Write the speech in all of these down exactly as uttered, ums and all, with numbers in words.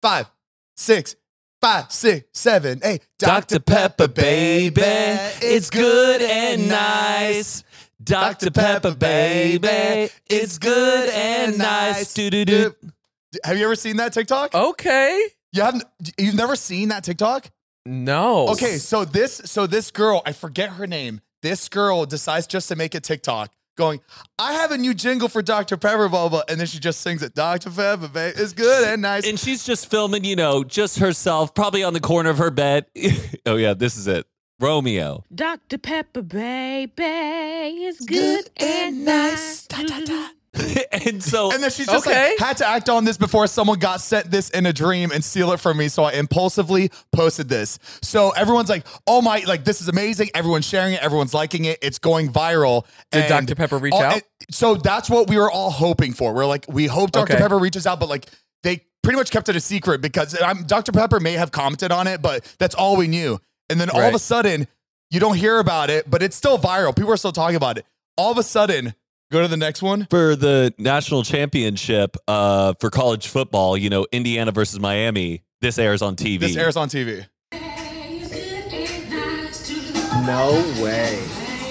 five, six, five, six, seven, eight. Doctor Pepper, baby, it's good and nice. Doctor Pepper, baby, it's good and nice. Do-do-do. Have you ever seen that TikTok? Okay. You haven't? You've never seen that TikTok? No. Okay, so this, so this girl, I forget her name. This girl decides just to make a TikTok going, I have a new jingle for Doctor Pepper, blah, blah, and then she just sings it. Doctor Pepper, baby, it's good and nice. And she's just filming, you know, just herself, probably on the corner of her bed. Oh, yeah, this is it. Romeo. Doctor Pepper, baby, is good, good and nice. Da, da, da. And so, and then she's just okay. like, had to act on this before someone got sent this in a dream and steal it from me. So I impulsively posted this. So everyone's like, oh my, like, this is amazing. Everyone's sharing it. Everyone's liking it. It's going viral. Did and Doctor Pepper reach all, out? and, so that's what we were all hoping for. We're like, we hope Doctor Okay. Pepper reaches out, but like, they pretty much kept it a secret because I'm, Doctor Pepper may have commented on it, but that's all we knew. And then all Right. of a sudden, you don't hear about it, but it's still viral. People are still talking about it. All of a sudden, go to the next one. For the national championship uh, for college football, you know, Indiana versus Miami, this airs on T V. This airs on T V. No way.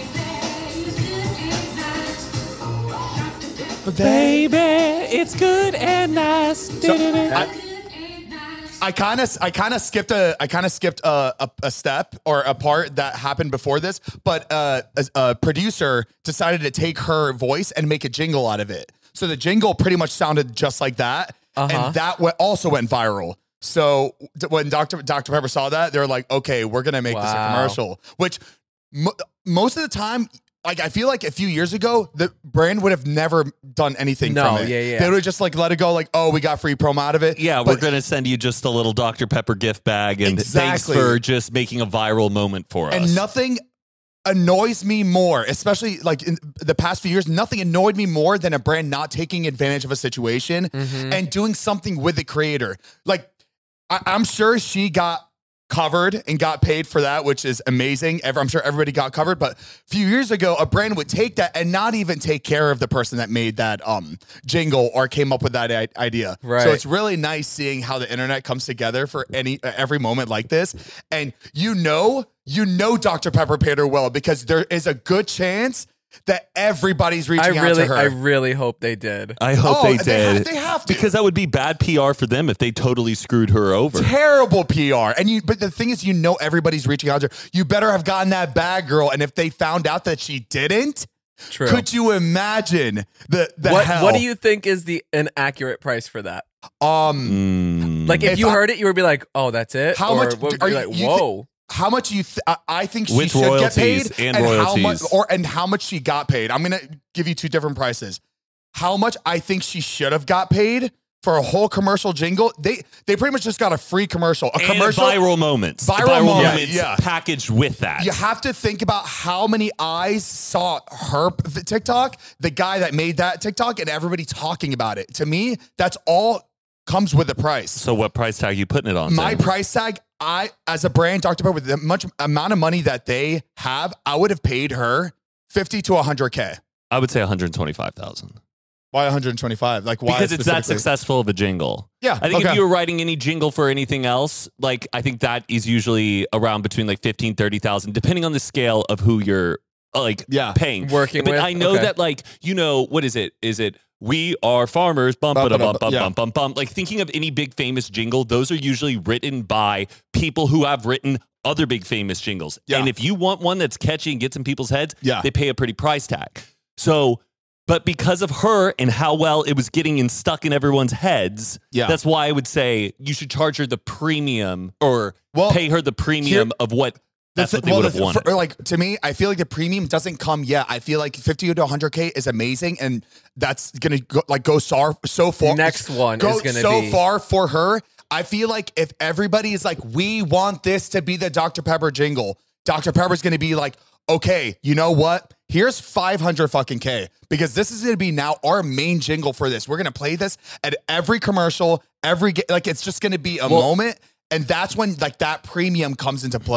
Baby, it's good and nice. So, I, I kind of, I kind of skipped a, I kind of skipped a, a, a step or a part that happened before this, but uh, a, a producer decided to take her voice and make a jingle out of it. So the jingle pretty much sounded just like that, Uh-huh. and that w- also went viral. So th- when Doctor Doctor Pepper saw that, they were like, "Okay, we're gonna make this a Wow. commercial." Which mo- most of the time. Like, I feel like a few years ago, the brand would have never done anything No, from it. yeah, yeah. They would have just like let it go, like, oh, we got free promo out of it. Yeah, But- we're going to send you just a little Doctor Pepper gift bag. And Exactly. thanks for just making a viral moment for us. And nothing annoys me more, especially like in the past few years, nothing annoyed me more than a brand not taking advantage of a situation Mhm. and doing something with the creator. Like, I, I'm sure she got covered and got paid for that, which is amazing. Ever, I'm sure everybody got covered. But a few years ago, a brand would take that and not even take care of the person that made that um, jingle or came up with that I- idea. Right. So it's really nice seeing how the internet comes together for any every moment like this. And you know, you know, Doctor Pepper paid her well because there is a good chance that everybody's I reaching out really, to her. I really hope they did. I hope Oh, they they did. have- they have to. Because that would be bad P R for them if they totally screwed her over. Terrible P R. And you, but the thing is, you know, everybody's reaching out to her. You better have gotten that bag, girl. And if they found out that she didn't, True. could you imagine the the what hell? What do you think is the an accurate price for that? um? Mm. Like if, If you I- heard it, you would be like, "Oh, that's it." How or much What, are you're you- like, you thi- whoa. How much you? Th- I- I think she With should get paid, royalties and how much, royalties. or and how much she got paid. I'm gonna give you two different prices. How much I think she should have got paid for a whole commercial jingle. They they pretty much just got a free commercial, a And commercial. viral moments. Viral viral moment, moments yeah. packaged with that. You have to think about how many eyes saw her p- TikTok, the guy that made that TikTok, and everybody talking about it. To me, that's all comes with the price. So what price tag you putting it on? My then? price tag, I as a brand, Doctor Pepper, with the much amount of money that they have, I would have paid her fifty to one hundred K. I would say one hundred twenty-five thousand. Why one hundred twenty-five? Like why? Because it's that specifically? successful of a jingle. Yeah, I think okay. if you were writing any jingle for anything else, like I think that is usually around between like fifteen, thirty thousand, depending on the scale of who you're uh, like Yeah. paying. Working But with? I know Okay. that like, you know, what is it? Is it we are farmers, bump, Bump bump, it bump, up, bump, yeah. bump, bump, bump. Like thinking of any big famous jingle, those are usually written by people who have written other big famous jingles. Yeah. And if you want one that's catchy and gets in people's heads, Yeah. they pay a pretty price tag. So, but because of her and how well it was getting in stuck in everyone's heads, Yeah. that's why I would say you should charge her the premium or Well, pay her the premium here- of what that's The what thi- they would well, have the- wanted. for- like to me, I feel like the premium doesn't come yet. I feel like fifty to one hundred K is amazing, and that's gonna go, like go so, so far. Next one go is gonna so be- far for her. I feel like if everybody is like, we want this to be the Doctor Pepper jingle, Doctor Pepper's gonna be like, okay, you know what? Here's five hundred fucking K because this is gonna be now our main jingle for this. We're gonna play this at every commercial, every ga- like it's just gonna be a Well- moment, and that's when like that premium comes into play.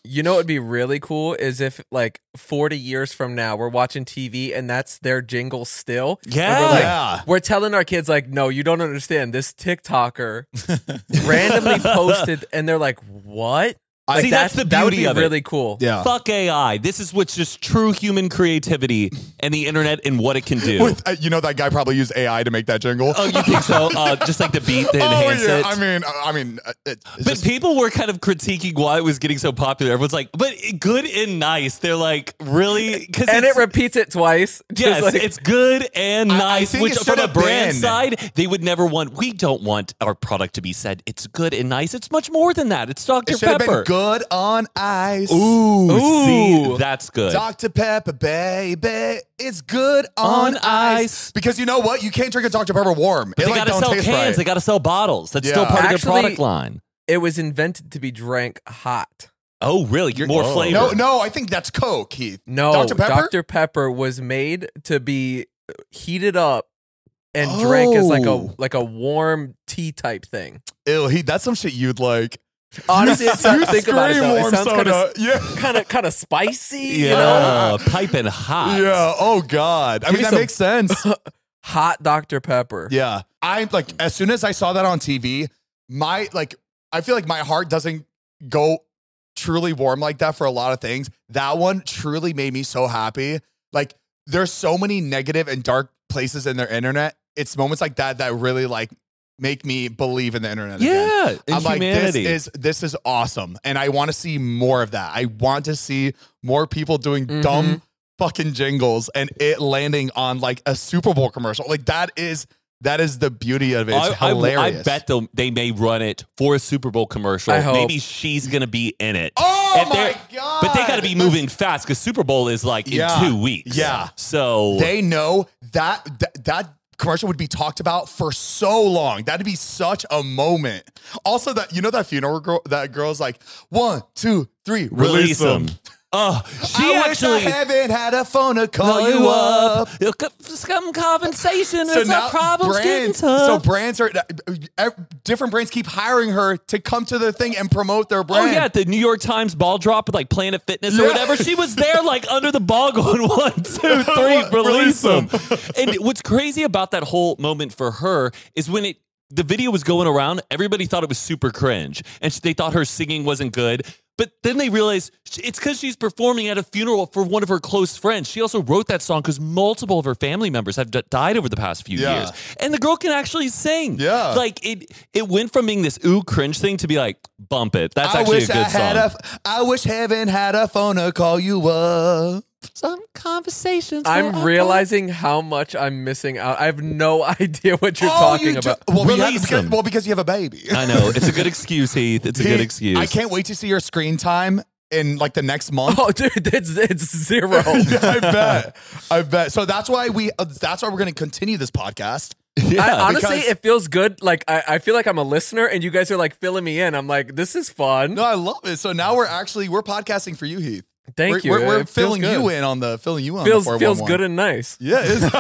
You know what would be really cool is if like forty years from now we're watching T V and that's their jingle still. Yeah. And we're like, Yeah. we're telling our kids like, no, you don't understand. This TikToker randomly posted and they're like, what? I Like see, that's the that would beauty be of it. really cool. Yeah. Fuck A I. This is what's just true human creativity and the internet and what it can do. With, uh, you know that guy probably used A I to make that jingle. Oh, you think so? Uh, just like the beat to enhance oh, yeah. it. I mean, I mean, uh, it, it's But just, people were kind of critiquing why it was getting so popular. Everyone's like, but good and nice. They're like, really? Cause And it it's- repeats it twice. Just Yes, like- it's good and I- I nice, think which it from should a have brand been. side, they would never want. We don't want our product to be said, it's good and nice. It's much more than that. It's Doctor it should have Pepper. been good on ice. Ooh, Ooh. see, that's good. Doctor Pepper, baby, it's good on, On ice. ice. Because you know what? You can't drink a Doctor Pepper warm. But it they like got to don't sell taste cans. right. They got to sell bottles. That's still Yeah. part Actually- of their product line. it was invented to be drank hot. Oh, really? You're more Oh. flavor. No, no, I think that's Coke, Keith. No, Doctor Pepper? Doctor Pepper was made to be heated up and drank as like a Oh. like a warm tea type thing. Ew, he, that's some shit you'd like. Honestly, you, it sounds, you think about it. scream Though. It warm sounds kind soda. of yeah. kind of kind of spicy. Yeah, You know, piping hot. Yeah. Oh God. I Give mean, me that some- makes sense. hot Doctor Pepper. Yeah. I like as soon as I saw that on T V, my like I feel like my heart doesn't go truly warm like that for a lot of things. That one truly made me so happy. Like there's so many negative and dark places in their internet. It's moments like that that really like make me believe in the internet again. Yeah, in I'm like, this humanity. is this is awesome. And I want to see more of that. I want to see more people doing Mhm. dumb fucking jingles and it landing on like a Super Bowl commercial. Like that is that is the beauty of it. It's I, I- hilarious. I bet they'll, they may run it for a Super Bowl commercial. I hope. Maybe she's going to be in it. Oh If they're- my God. But they got to be moving fast because Super Bowl is like in Yeah. two weeks. Yeah. So They know that that, that commercial would be talked about for so long. That'd be such a moment. Also, that you know that funeral girl, that girl's like one, two, three, release, release them. them. Oh, she I actually. wish I haven't had a phone to call Call you up. Some compensation. So It's now our problems getting brands, so tough. brands are uh, different brands keep hiring her to come to the thing and promote their Oh brand. yeah, the New York Times ball drop with like Planet Fitness or Yeah. whatever. She was there like under the ball going one, two, three, release them. And what's crazy about that whole moment for her is when it the video was going around, everybody thought it was super cringe, and they thought her singing wasn't good. But then they realized it's because she's performing at a funeral for one of her close friends. She also wrote that song because multiple of her family members have d- died over the past few Yeah. years, and the girl can actually sing. Yeah. like it. It went from being this ooh cringe thing to be like bump it. That's I actually wish a good I had song. a. I wish heaven had a phone to call you up. Some conversations. I'm realizing how much I'm missing out. I have no idea what you're Oh, talking you ju- about. well, we have- Release because, them. well, because you have a baby. I know it's a good excuse, Heath. It's a good Heath, excuse. I can't wait to see your screen time in like the next month. Oh, dude, it's it's zero. Yeah, I bet. I bet. So that's why we. Uh, that's why we're going to continue this podcast. Yeah, I, honestly, because- it feels good. Like I, I feel like I'm a listener, and you guys are like filling me in. I'm like, this is fun. No, I love it. So now we're actually we're podcasting for you, Heath. Thank we're, you. We're, we're It feels filling good. you in on the filling you in Feels on the feels four one one. good and nice. Yeah. It is.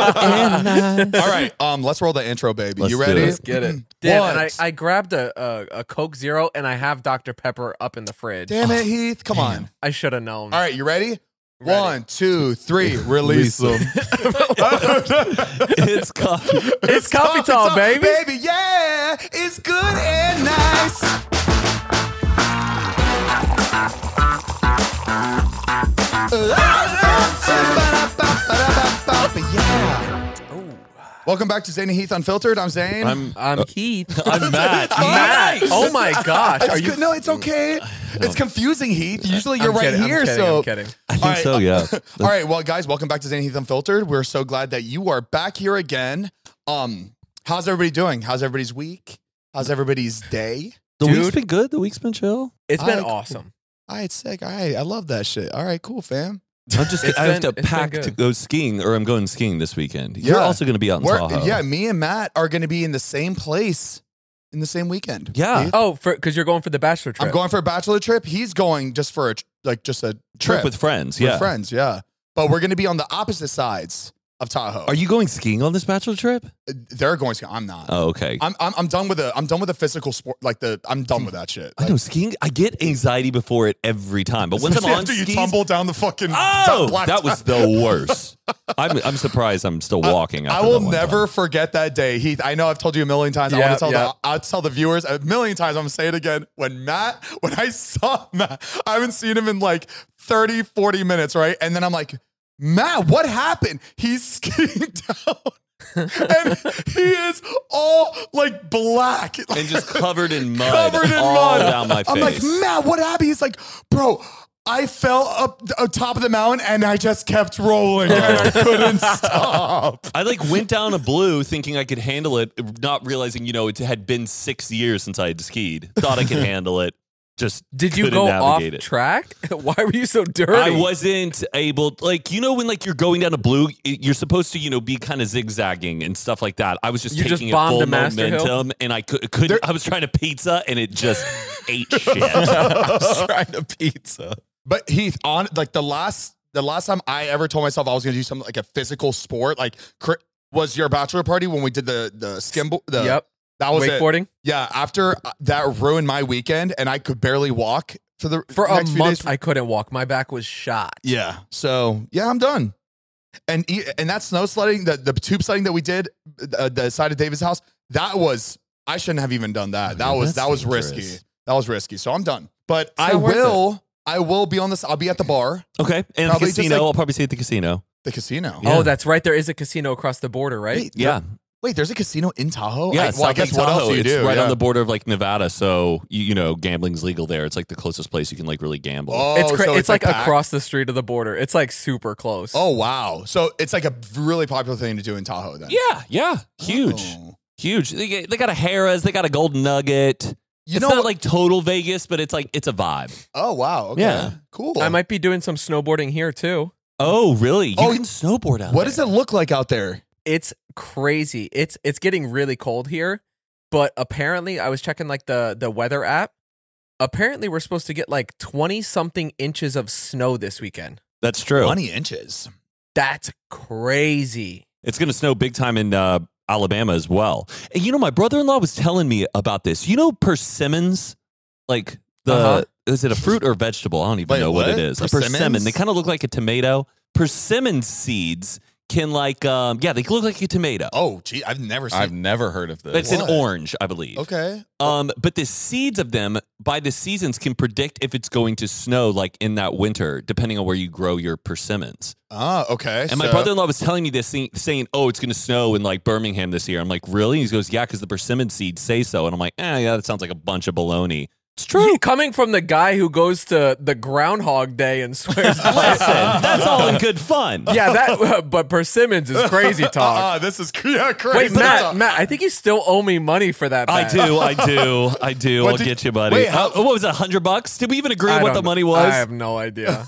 All right. Um. Let's roll the intro, baby. Let's you do ready? it. Let's get it. Dan, and I, What? I grabbed a, a a Coke Zero, and I have Doctor Pepper up in the fridge. Damn it, Heath. Come on. I should have known. All right. You ready? Ready. One, two, three. Release them. it's coffee. It's coffee time, baby. Baby, yeah. It's good and nice. Yeah. Welcome back to Zane and Heath Unfiltered. I'm Zane. I'm I'm Heath. I'm Matt. Matt. Oh my gosh. It's Are you? good. No, it's okay. It's confusing, Heath. Usually you're I'm right kidding, I'm here. kidding, so I'm kidding. I think All right. so. Yeah. All right, well, guys, welcome back to Zane and Heath Unfiltered. We're so glad that you are back here again. Um, how's everybody doing? How's everybody's week? How's everybody's day? The Dude. week's been good. The week's been chill. It's been I- awesome. All right, sick. All right, I love that shit. All right, cool, fam. I'm just. It's I have been- to it's been pack to good. go skiing, or I'm going skiing this weekend. You're Yeah. also going to be out in We're- Tahoe. yeah, me and Matt are going to be in the same place in the same weekend. Yeah. Heath? Oh, for because you're going for the bachelor trip. I'm going for a bachelor trip. He's going just for a tr- like just a trip, Trip with friends. with Yeah. friends. Yeah, but we're going to be on the opposite sides of Tahoe. Are you going skiing on this bachelor trip? They're going skiing. I'm not. Oh, okay. I'm, I'm I'm done with the I'm done with the physical sport. Like the I'm done with that shit. I Like, know skiing. I get anxiety before it every time, but once I'm especially on after you skis, tumble down the fucking oh, black that was the worst. I'm I'm surprised I'm still walking. I after will that one never time. forget that day, Heath. I know I've told you a million times. I Yeah, want to tell yeah. the I'll tell the viewers a million times. I'm gonna say it again. When Matt, when I saw Matt, I haven't seen him in like thirty, forty minutes, right? And then I'm like, Matt, what happened? He's skiing down. And he is all like black and just covered in mud, covered in all mud down my face. I'm like, Matt, what happened? He's like, bro, I fell up the top of the mountain and I just kept rolling and I couldn't stop. I like went down a blue thinking I could handle it, not realizing, you know, it had been six years since I had skied. Thought I could handle it. Just Did you couldn't go off navigate it. track? Why were you so dirty? I wasn't able, like, you know, when like you're going down a blue, you're supposed to, you know, be kind of zigzagging and stuff like that. I was just You just taking bombed a full a Master Hill? momentum, and I could, couldn't. There- I was trying to pizza, and it just ate shit. I was trying to pizza. But Heath, on like the last the last time I ever told myself I was gonna do something like a physical sport, like cri- was your bachelor party when we did the the skimbo. The, Yep. that was it. Wakeboarding Yeah, after uh, that ruined my weekend and I could barely walk for the for a next few month. days. I couldn't walk. My back was shot. Yeah. So yeah, I'm done. And e- and that snow sledding, the, the tube sledding that we did, uh, the side of David's house, that was I shouldn't have even done that. That Oh, was that's that was dangerous. risky. That was risky. So I'm done. But It's I not worth will I will be on this. I'll be at the bar, Okay, and the Probably just casino. like- I'll probably see at the casino. the casino. Yeah. Oh, that's right. There is a casino across the border, right? Wait, Yeah, Wait, there's a casino in Tahoe? yeah. I, It's well, I South guess Lake what else Tahoe. do you It's do? right Yeah. on the border of like Nevada, so you, you know gambling's legal there. It's like the closest place you can like really gamble. Oh, It's cra- so it's, like, packed? across the street of the border. It's like super close. Oh, wow. So it's like a really popular thing to do in Tahoe then. Yeah, yeah, huge, Oh. huge. They, get- they got a Harrah's, they got a Golden Nugget. You it's know not what- like total Vegas, but it's like it's a vibe. Oh, wow. Okay. Yeah. Cool. I might be doing some snowboarding here too. Oh, really? You Oh, can snowboard out What there. does it look like out there? It's crazy. It's it's getting really cold here, but apparently I was checking like the the weather app. Apparently we're supposed to get like twenty something inches of snow this weekend. That's true. twenty inches. That's crazy. It's going to snow big time in uh, Alabama as well. And you know, my brother-in-law was telling me about this. You know, persimmons, like the Uh-huh. is it a fruit or vegetable? I don't even Wait, know what, what? it is. A Persimmons? persimmon. They kind of look like a tomato. Persimmon seeds can like, um, yeah, they look like a tomato. Oh, gee. I've never seen I've never heard of this. It's What? an orange, I believe. Okay. Um, but the seeds of them by the seasons can predict if it's going to snow like in that winter, depending on where you grow your persimmons. Ah, okay. And my so- brother-in-law was telling me this, thing, saying, "Oh, it's going to snow in like Birmingham this year." I'm like, "Really?" He goes, "Yeah, because the persimmon seeds say so." And I'm like, "Eh, yeah, that sounds like a bunch of baloney." It's true. Coming from the guy who goes to the Groundhog Day and swears. Listen, that's all in good fun. Yeah, that. But persimmons is crazy talk. Ah, this is yeah, crazy. Wait, Matt, Matt, I think you still owe me money for that. I bet. do, I do, I do. What I'll did- get you, buddy. wait, how- Uh, what was it, a hundred bucks? Did we even agree I on what don't the money know. was? I have no idea.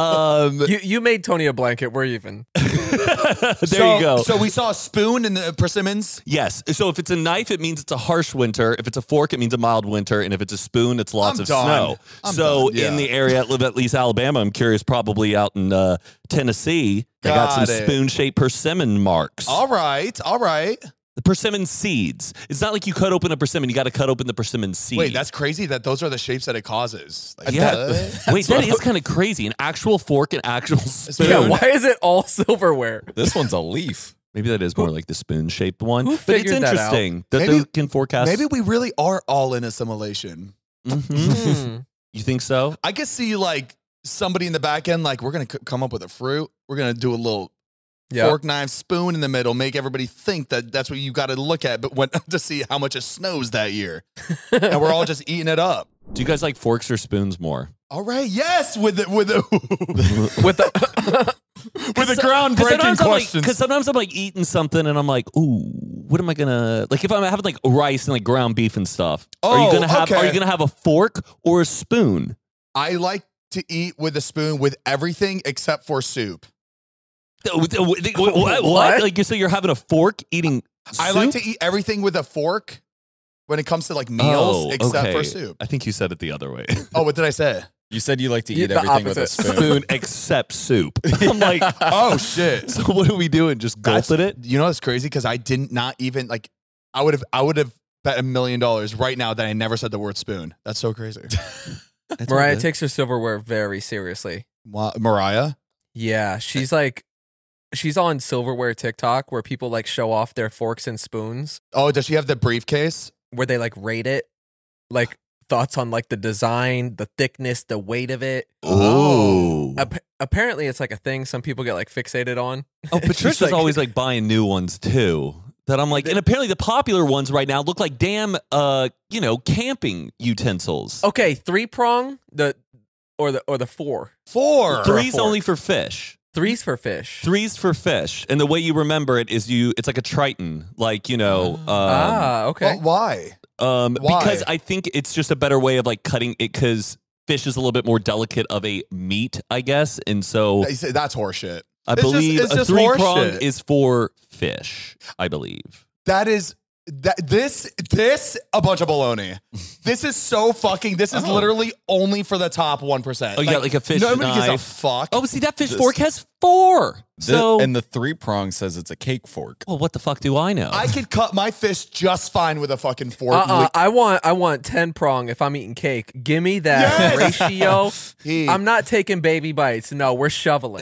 um, you you made Tony a blanket. We're even. there so, you go. So we saw a spoon in the persimmons. Yes. So if it's a knife, it means it's a harsh winter. If it's a fork, it means a mild winter. And if it's a spoon, it's lots I'm of done. snow. I'm so done, yeah. in the area, at least Alabama, I'm curious, probably out in uh, Tennessee, they got, Got some it. spoon-shaped persimmon marks. All right. All right. The persimmon seeds. It's not like you cut open a persimmon. You got to cut open the persimmon seed. Wait, that's crazy that those are the shapes that it causes. Like, yeah. what? Wait, that is kind of crazy. An actual fork, an actual spoon. Yeah, why is it all silverware? This one's a leaf. Maybe that is more like the spoon-shaped one. who But it's figured that out? interesting that, Maybe- they can forecast. Maybe we really are all in assimilation. Mhm. Hmm. You think so? I could see like somebody in the back end, like we're gonna c- come up with a fruit. We're gonna do a little Yeah. fork, knife, spoon in the middle, make everybody think that that's what you got to look at, but when to see how much it snows that year, and we're all just eating it up. Do you guys like forks or spoons more? All right, yes, with the with the With the with the groundbreaking questions. Because sometimes I'm like eating something and I'm like, ooh, what am I gonna like? If I'm having like rice and like ground beef and stuff, are you Oh, gonna have? Are okay. you gonna have a fork or a spoon? I like to eat with a spoon with everything except for soup. What? what? What? Like you so you're having a fork eating? I like soup? to eat everything with a fork when it comes to like meals Oh, except okay. for soup. I think you said it the other way. Oh, what did I say? You said you like to Yeah, eat the everything with a opposite. spoon. Spoon except soup. I'm like, Oh shit! so what are we doing? Just That's- gulping it? You know what's crazy? Because I didn't not even like. I would have. I would have bet a million dollars right now that I never said the word spoon. That's so crazy. That's all Mariah good. takes her silverware very seriously. Wa- Mariah. Yeah, she's like, she's on silverware TikTok where people like show off their forks and spoons, Oh, does she have the briefcase? where they like rate it, like thoughts on like the design, the thickness, the weight of it. Oh. Ap- apparently, it's like a thing some people get like fixated on. Oh, She's Patricia's like- always like buying new ones too. That I'm like, and apparently the popular ones right now look like damn, uh, you know, camping utensils. Okay, three prong the or the or the four. Four. Three's fork. only for fish. Three's for fish. Three's for fish, and the way you remember it is you. It's like a Triton, like you know. Um, ah, okay. Well, why? um, why? Because I think it's just a better way of like cutting it because fish is a little bit more delicate of a meat, I guess, and so I say That's horseshit. I It's just- believe it's a just three horse prong shit. is for fish. I believe. That is that this this a bunch of baloney. This is so fucking. This is Oh. literally only for the top one percent. Oh, you got like a fish Nobody gives a knife. fuck. Oh, see that fish This- fork has four. The- So, and the three prong says it's a cake fork. well, what the fuck do I know? I could cut my fish just fine with a fucking fork. Uh-uh, I want I want ten prong if I'm eating cake. Give me that Yes! ratio. Heath. I'm not taking baby bites. No, we're shoveling.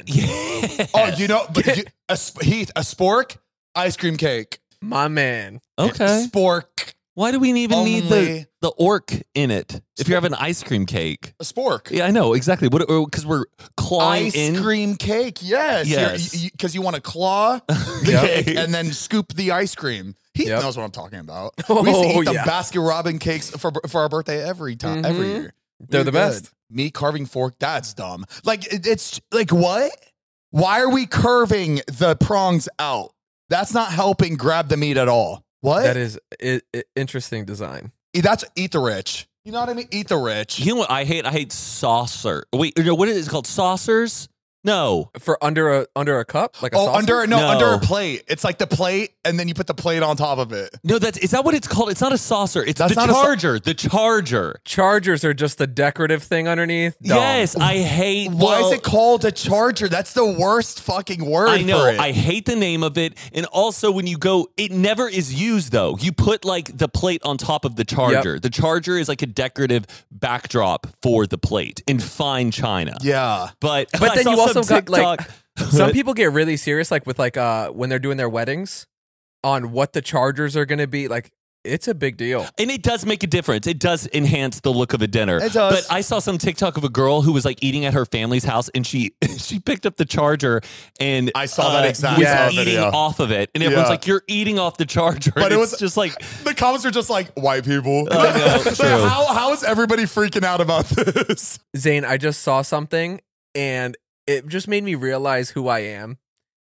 Oh, you know, but you, a, sp- Heath, a spork ice cream cake. My man. Okay. Spork. Why do we even need the Only- the orc in it if you're having ice cream cake? A spork. Yeah, I know exactly. What? Because we're clawing Ice in. cream cake. Yes. Yes. Because you, because you want to claw the Yep. cake and then scoop the ice cream. He Yep. knows what I'm talking about. Oh, we used to eat the yeah. Baskin Robin cakes for for our birthday every time, every Mhm. year. They're We the were best. good. Me carving fork, that's dumb. Like it, it's like what? Why are we curving the prongs out? That's not helping grab the meat at all. What? That is I- I- interesting design. That's eat the rich. You know what I mean? Eat the rich. You know what I hate? I hate saucer. Wait, no, what is it called? Saucers? No. For under a under a cup, like a Oh, saucer? under no, No. under a plate. It's like the plate, and then you put the plate on top of it. No, that's is that what it's called? It's not a saucer. It's That's the not a sau- charger. the charger. Chargers are just the decorative thing underneath. Dumb. Yes, I hate. Why well, is it called a charger? That's the worst fucking word. I know. For it. I hate the name of it. And also, when you go, it never is used though. You put like the plate on top of the charger. The charger is like a decorative backdrop for the plate in fine china. yeah. But But I then saw you also some got, like, TikTok- Some people get really serious, like with like uh when they're doing their weddings, on what the chargers are going to be. Like, it's a big deal. And it does make a difference. It does enhance the look of a dinner. It does. But I saw some TikTok of a girl who was like eating at her family's house, and she she picked up the charger and I saw that uh, exact was uh, eating video. off of it, and everyone's Yeah. like, "You're eating off the charger." But And it it's was- just like, The comments are just like white people. I know, Like, true. how how is everybody freaking out about this? Zane, I just saw something and it just made me realize who I am.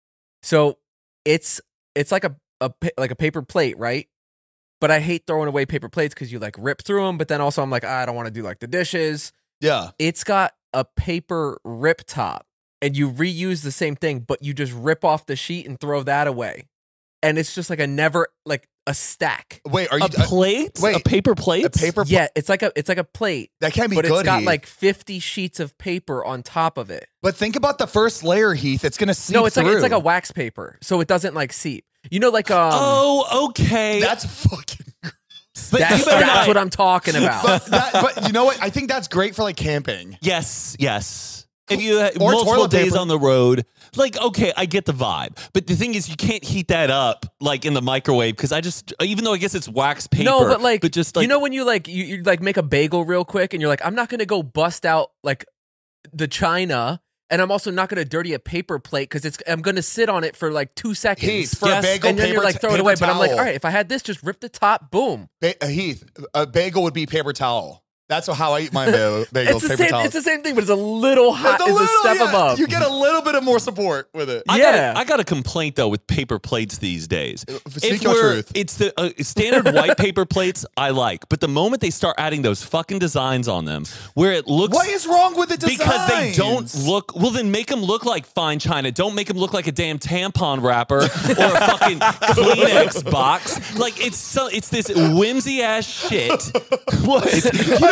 So it's it's like a, a pa- like a paper plate, right? But I hate throwing away paper plates because you like rip through them. But then also I'm like, ah, I don't want to do like the dishes. Yeah. It's got a paper rip top, and you reuse the same thing, but you just rip off the sheet and throw that away, and it's just like a never like a stack. Wait, are you a plate, wait, a paper plate, a paper? pl- Yeah, it's like a it's like a plate, that can't be but good. it's got Heath. like fifty sheets of paper on top of it. But think about the first layer, Heath. It's gonna seep No, it's like through. it's like a wax paper, so it doesn't like seep. You know, like um, oh, okay. That's fucking. but that's, you better that's not- what I'm talking about. But, that, but you know what? I think that's great for like camping. Yes, yes. If you have Or multiple toilet days paper. on the road, like, okay, I get the vibe. But the thing is, you can't heat that up like in the microwave because I just, even though I guess it's wax paper. No, but like, but just like, you know, when you like you, you like make a bagel real quick, and you're like, I'm not gonna go bust out like the china, and I'm also not gonna dirty a paper plate because it's I'm gonna sit on it for like two seconds. Heath, for Yes. a bagel, and then paper, you're like t- throw it paper away, but I'm like, towel. all right, if I had this, just rip the top, boom. Ba- uh, Heath, a bagel would be paper towel. That's how I eat my ba- bagels. It's the paper same. towel. It's the same thing, but it's a little hot. It's It's a, little- step yeah, above. You get a little bit of more support with it. I yeah. got a, I got a complaint though with paper plates these days. Speak If your we're- truth. It's the uh, standard white paper plates I like, but the moment they start adding those fucking designs on them, where it looks What is wrong with the designs? because they don't look well, then make them look like fine china. Don't make them look like a damn tampon wrapper or a fucking Kleenex box. Like it's so it's this whimsy ass shit. What? You know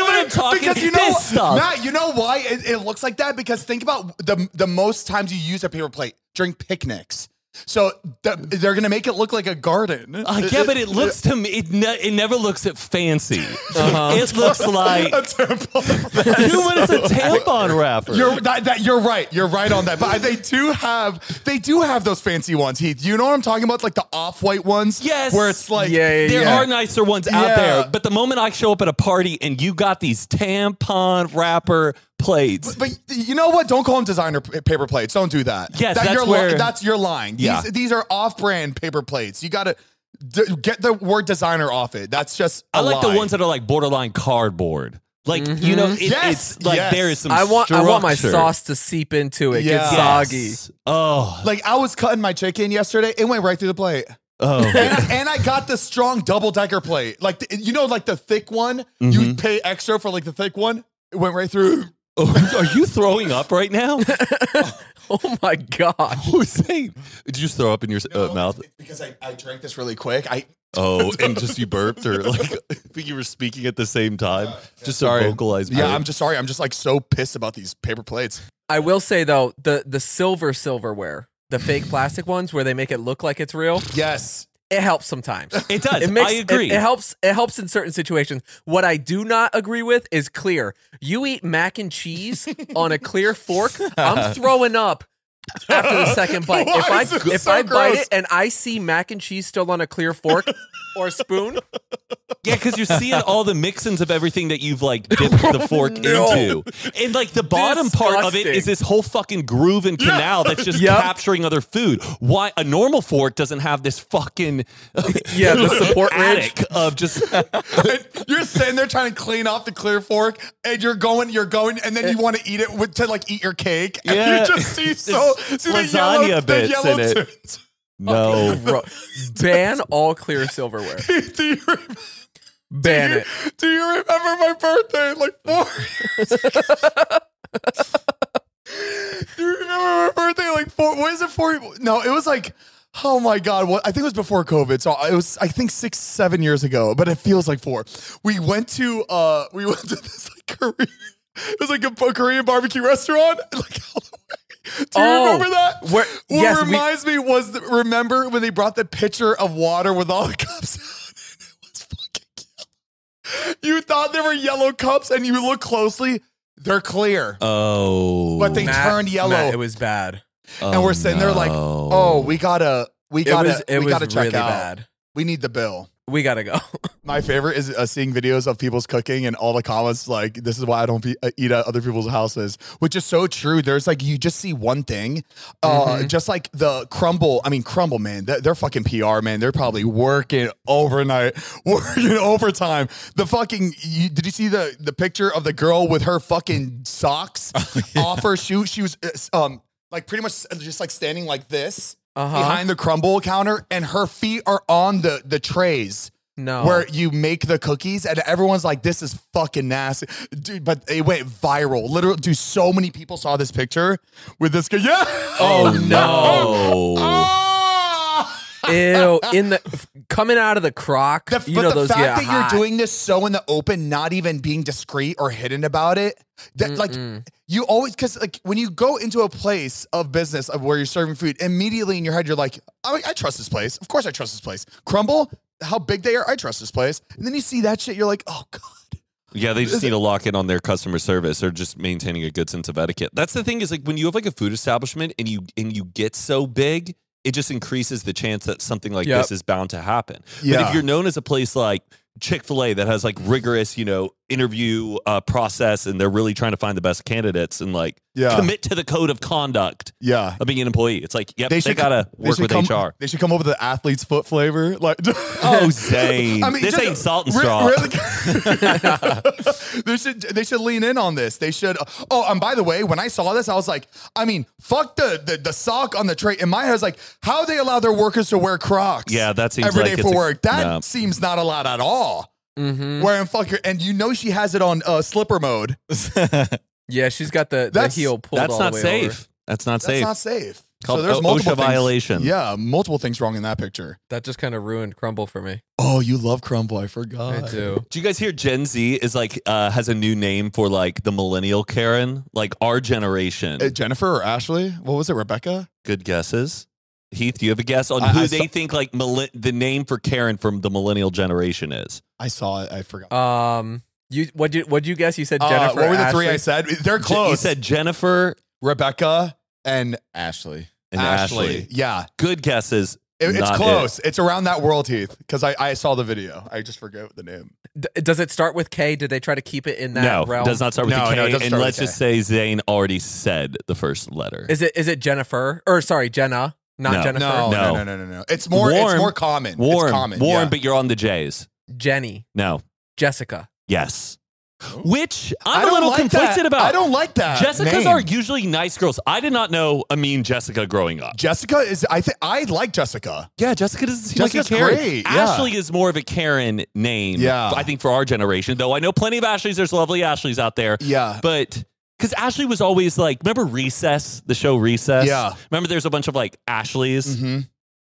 aluminum talking. Because you know, this stuff. Matt, you know why it, it looks like that? Because think about the the most times you use a paper plate during picnics. So the, they're gonna make it look like a garden. Uh, yeah, but it looks to me. It, ne- it never looks at fancy. Uh-huh. It looks like a tampon. Dude, what is a tampon wrapper? You're that, that you're right. You're right on that. But they do have they do have those fancy ones, Heath. You know what I'm talking about? Like the off-white ones. Yes. Where it's like Yeah, yeah, There yeah. are nicer ones out Yeah. there, but the moment I show up at a party and you got these tampon wrapper plates, But you know what? Don't call them designer p- paper plates. Don't do that. Yes, that that's you're li- where- that's your line. Yeah. These, these are off-brand paper plates. You got to d- get the word designer off it. That's just a I like lie. the ones that are like borderline cardboard. Like you know, it, Yes, it's like yes. there is some. I want I want my structure. sauce to seep into it. Yeah. Get soggy. Yes. Oh, Like I was cutting my chicken yesterday. It went right through the plate. oh. and, I, and I got the strong double decker plate. Like the, you know, like the thick one. You Mhm. pay extra for like the thick one. It went right through. Oh, are you throwing up right now? Oh my god. Hussein, did you just throw up in your uh, mouth? It's because I, I drank this really quick. I Oh, and just you burped, or like I think you were speaking at the same time, just sorry. to vocalize. yeah. burp. I'm just sorry. I'm just like so pissed about these paper plates. I will say though, the the silver silverware, the fake plastic ones where they make it look like it's real, Yes. it helps sometimes. It does. It makes, I agree. It, it helps. It helps in certain situations. What I do not agree with is clear. You eat mac and cheese on a clear fork, I'm throwing up after the second bite. Why if I is it if so I bite gross? it and I see mac and cheese still on a clear fork or spoon, Yeah, because you're seeing all the mixins of everything that you've like dipped the fork No. into, and like the bottom part of it Disgusting. is this whole fucking groove and canal that's just Yep. capturing other food. Why a normal fork doesn't have this fucking yeah, the support ridge. attic of just You're sitting there trying to clean off the clear fork, and you're going, you're going, and then you want to eat it with, to like eat your cake. And Yeah. you just see so see the lasagna yellow, the bits yellow in it. tint. no. Bro, ban all clear silverware. do, you remember, Ban it. do you remember my birthday? Like four Do you remember my birthday? Like four? What is it? Four? No, it was like. Oh my God! What I think it was before COVID, so it was I think six, seven years ago, but it feels like four. We went to uh, we went to this like Korean, it was like a, a Korean barbecue restaurant. Like, do you Oh, remember that? where- what yes, we- reminds me was the, remember when they brought the pitcher of water with all the cups out, and it was fucking yellow. You thought they were yellow cups, and you look closely, they're clear, Oh, but they Matt- turned yellow. Matt, it was bad. and we're sitting there like, oh, we gotta, we It gotta, was it we was gotta check really out. bad. We need the bill. We gotta go. My favorite is uh, seeing videos of people's cooking and all the comments like, "This is why I don't be, uh, eat at other people's houses," which is so true. There's like you just see one thing, uh, Mhm. just like the Crumble. I mean, Crumble, man, they're, they're fucking P R, man. They're probably working overnight, working overtime. The fucking, you, did you see the the picture of the girl with her fucking socks off her shoe? She was uh, um like pretty much just like standing like this. Uh-huh. Behind the crumble counter, and her feet are on the the trays No. where you make the cookies, and everyone's like, "This is fucking nasty, dude." But it went viral. Literally, dude, so many people saw this picture with this guy. Yeah. Oh no. Ah! Ew, in the f- coming out of the crock, The, you but know the those fact get that hot. you're doing this so in the open, not even being discreet or hidden about it, that like Mm-mm. you always, because like when you go into a place of business of where you're serving food, immediately in your head you're like, I, I trust this place. Of course, I trust this place. Crumble, how big they are, I trust this place. And then you see that shit, you're like, oh god. Yeah, they just need to lock in on their customer service or just maintaining a good sense of etiquette. That's the thing is like when you have like a food establishment and you and you get so big, it just increases the chance that something like Yep. this is bound to happen. But Yeah. if you're known as a place like Chick-fil-A that has like rigorous, you know, interview uh, process and they're really trying to find the best candidates and like Yeah. commit to the code of conduct Yeah. of being an employee. It's like, yep, they, should gotta they work should with come, H R. They should come up with the athlete's foot flavor. Like, Oh, Zane. I mean, this just- ain't salt and re- straw. really- they should they should lean in on this. They should. Oh, and by the way, when I saw this, I was like, I mean, fuck the the, the sock on the tray. In my head, I was like, how they allow their workers to wear Crocs? Yeah, that seems every like day it's for a- work. That no. seems not allowed at all. Mhm. Wearing fucker, and you know she has it on uh, slipper mode. Yeah, she's got the, the That's- heel pulled That's all not the way safe. over. That's not That's safe. not safe. Called so there's O- multiple OSHA things, violation. Yeah, multiple things wrong in that picture. That just kind of ruined Crumble for me. Oh, you love Crumble. I forgot. I do. Do you guys hear Gen Z is like uh, has a new name for like the millennial Karen, like our generation? Uh, Jennifer or Ashley? What was it? Rebecca? Good guesses. Heath, do you have a guess on I- who I they saw- think like millen- the name for Karen from the millennial generation is? I saw it. I forgot. Um, you what you what you guess? You said Uh, Jennifer. what were the Ashley? three I said? They're Je- close. You said Jennifer Rebecca and, Ashley. and Ashley. Ashley. Yeah. Good guesses. It- it's Not close. It's around that world, Heath, because I, I saw the video. I just forget the name. D- does it start with K? Did they try to keep it in that No, realm? does not start with No, the K. no, it doesn't and start with let's K. just say Zane already said the first letter. Is it is it Jennifer or sorry Jenna? Not No. Jennifer. No, No. no, no, no, no, no. It's more. Warm. It's more common. Warm, It's common. warm, yeah. but you're on the J's. Jenny. No. Jessica. Yes. Which I'm I a don't little like conflicted that. about. I don't like that. Jessicas name. are usually nice girls. I did not know a mean Jessica growing up. Jessica is. I think I like Jessica. Yeah, Jessica doesn't seem Jessica's like a Karen. great, yeah. Ashley is more of a Karen name. Yeah. I think for our generation, though I know plenty of Ashleys. There's lovely Ashleys out there. Yeah. But because Ashley was always like, remember Recess, the show Recess? Yeah. Remember there's a bunch of like Ashleys Mm-hmm.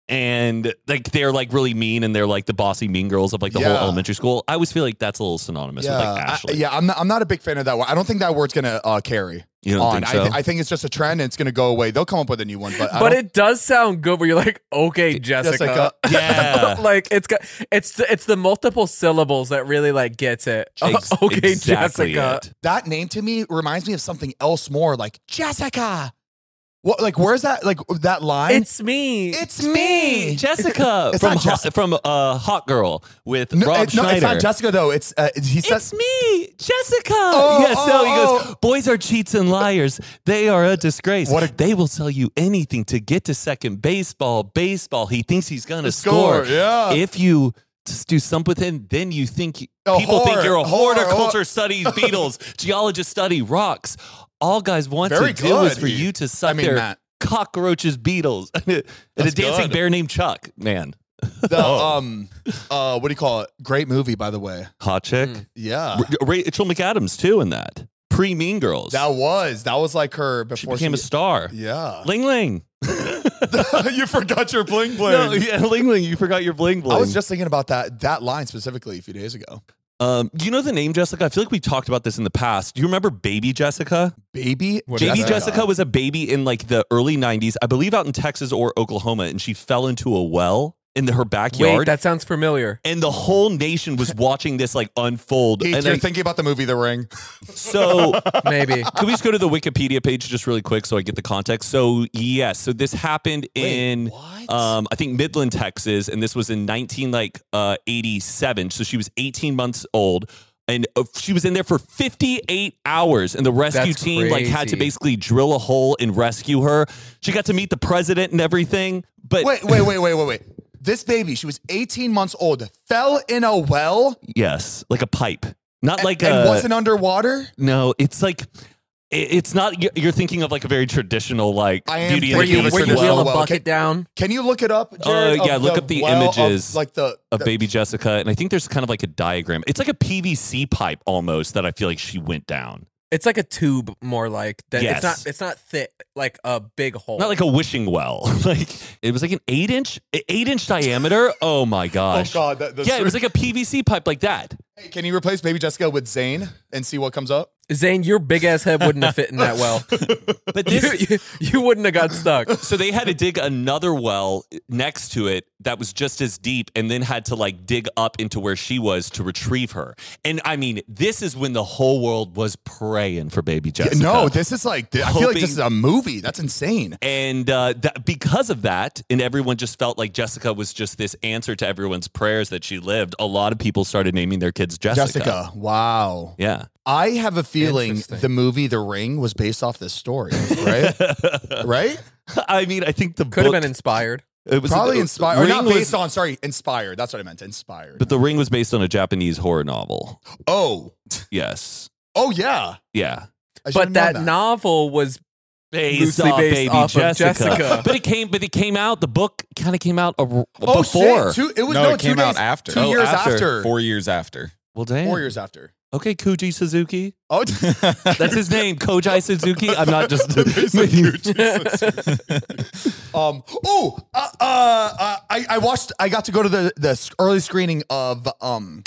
and like they're like really mean and they're like the bossy mean girls of like the Yeah. whole elementary school. I always feel like that's a little synonymous Yeah. with like I- Ashley. yeah. I'm not. I'm not a big fan of that word. I don't think that word's gonna uh, carry You don't on. think so? I, th- I think it's just a trend and it's gonna go away. They'll come up with a new one, but I But don't- it does sound good where you're like, okay, Jessica. Jessica. Yeah. like it's got it's the, it's the multiple syllables that really like gets it. Ex- okay, exactly Jessica. it. that name to me reminds me of something else more, like Jessica. What? Like where's that? Like that line? It's me. It's me. Jessica It's from not Hot, Jessica. from uh, Hot Girl with No, Rob it- no, Schneider. it's not Jessica though. It's uh, he says It's me, Jessica. Oh, yes, no, he oh, goes, boys are cheats and liars. They are a disgrace. What a- they will sell you anything to get to second baseball. Baseball. He thinks he's going to Score, score. yeah. If you just do something, then you think A people think whore, you're a whore, horticulture whore. studies Beatles, geologists study rocks. All guys want Very to do is good. for you to suck I mean, their Matt. cockroaches Beatles. and a That's dancing good. bear named Chuck. Man. the um uh what do you call it? Great movie, by the way. Hot chick. Yeah, R- Rachel McAdams too in that pre Mean Girls. that was that was like her she before became a star. Yeah, Ling Ling. you forgot your bling bling. No, yeah, Ling Ling. You forgot your bling bling. I was just thinking about that that line specifically a few days ago. Um, do you know the name Jessica? I feel like we talked about this in the past. Do you remember Baby Jessica? Baby, What Baby is Jessica? that? was a baby in like the early nineties, I believe, out in Texas or Oklahoma, and she fell into a well in her backyard. Wait, that sounds familiar. and the whole nation was watching this like unfold. Heath, and you're I- thinking about the movie The Ring. so Maybe. Can we just go to the Wikipedia page just really quick so I get the context? So yes, so this happened in what? um I think Midland, Texas, and this was in nineteen like uh eighty-seven. So she was eighteen months old. And uh, she was in there for fifty-eight hours, and the rescue That's team like had to crazy. basically drill a hole and rescue her. She got to meet the president and everything. But Wait, wait, wait, wait, wait, wait. This baby, she was eighteen months old, fell in a well yes, like a pipe, not like and a wasn't underwater. no. It's like it- it's not. you're- You're thinking of like a very traditional like I am Beauty and Where the thinking you of Beast where you well, wheel a well, bucket can- down. Can you look it up, Jared? Uh, yeah, of look the up the well of, images like the, of the- Baby Jessica, and I think there's kind of like a diagram. It's like a P V C pipe almost that I feel like she went down. It's like a tube, more like that. Yes. It's not. It's not thick, like a big hole. Not like a wishing well. Like it was like an eight inch, eight inch diameter. Oh my Oh gosh! God! That, that's Yeah, it was like a P V C pipe like that. Hey, can you replace Baby Jessica with Zayn and see what comes up? Zane, your big ass head wouldn't have fit in that well. But you, this, you, you wouldn't have got stuck. so they had to dig another well next to it that was just as deep, and then had to like dig up into where she was to retrieve her. And I mean, this is when the whole world was praying for Baby Jessica. No, this is like I feel like Hoping- this is a movie. That's insane. And uh, that, because of that, and everyone just felt like Jessica was just this answer to everyone's prayers that she lived, a lot of people started naming their kids Jessica. Jessica. Wow. Yeah. I have a feeling Interesting. the movie The Ring was based off this story, right? right? I mean, I think the Could have book, been inspired. it was Probably the- inspired, or Ring not was- based on. Sorry, inspired. That's what I meant. Inspired. But The Ring was based on a Japanese horror novel. oh, Yes. oh yeah. Yeah. I should've But known that, novel was Based Loosely off based Baby off of Jessica. Jessica. But it came but it came out, the book kind of came out a, Oh, before. shit. Two, it was No, no, it two came out days- after. Two Oh, years after. after. Four years after. Well, damn. Four years after. Okay, Koji Suzuki. Oh, That's his name, Koji Suzuki. I'm not just. um. Oh. Uh, uh, uh. I. I watched. I got to go to the the early screening of um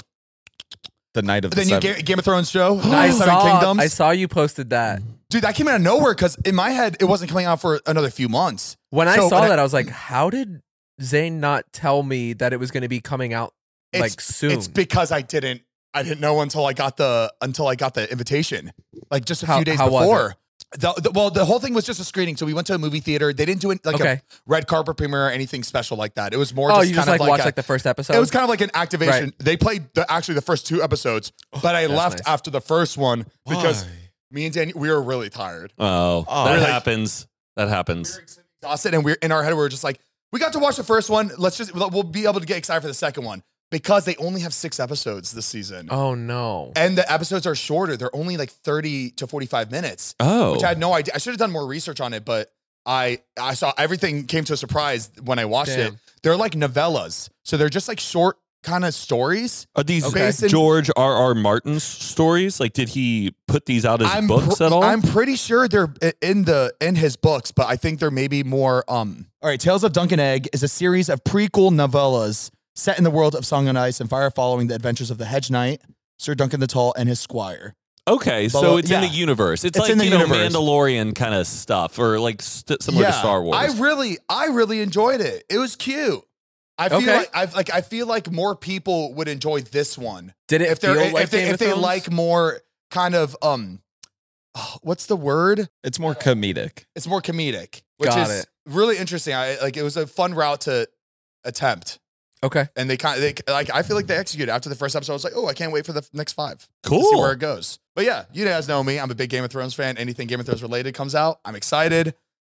The Night of the, the new Seven. Ga- Game of Thrones show, I Nine Seven saw, Kingdoms. I saw you posted that. Dude, that came out of nowhere because in my head it wasn't coming out for another few months. When I So, saw when I- that, I was like, how did Zane not tell me that it was going to be coming out It's, like soon? It's because I didn't. I didn't know until I got the until I got the invitation, like just a How- few days how was before. The, the, well, the whole thing was just a screening. So we went to a movie theater. They didn't do it like Okay. a red carpet premiere or anything special like that. It was more. oh, just you kind just of like, like watched a- like the first episode? It was kind of like an activation. Right. They played the, actually the first two episodes, but I That's left nice. after the first one because Why? me and Danny we were really tired, Oh, Oh, that really? happens. That happens. exhausted, and we're in our head. We were just like, we got to watch the first one. Let's just we'll be able to get excited for the second one because they only have six episodes this season. Oh, no. And the episodes are shorter. They're only like thirty to forty-five minutes, Oh, which I had no idea. I should have done more research on it, but I I saw everything came to a surprise when I watched it. Damn. They're like novellas. So they're just like short kind of stories. are these Okay. Based in- George R. R. Martin's stories? Like, did he put these out as books pr- at all? I'm pretty sure they're i- in the in his books, but I think there may be more. Um, all right, Tales of Dunk and Egg is a series of prequel novellas set in the world of Song and Ice and Fire, following the adventures of the Hedge Knight, Sir Duncan the Tall, and his squire. Okay, But, so uh, it's yeah. in the universe. It's, It's like in the you know universe. Mandalorian kind of stuff, or like st- similar to Star Wars. I really, I really enjoyed it. It was cute. I feel Okay. like I've like I feel like more people would enjoy this one Did it if they're feel like if they Game if of they Thrones? like more kind of um, oh, what's the word? It's more comedic. It's more comedic, which Got is it. really interesting. I like it was a fun route to attempt. Okay. And they kind of they, like I feel like they executed after the first episode. I was like, oh, I can't wait for the next five. To see Cool. where it goes. But yeah, you guys know me. I'm a big Game of Thrones fan. Anything Game of Thrones related comes out, I'm excited,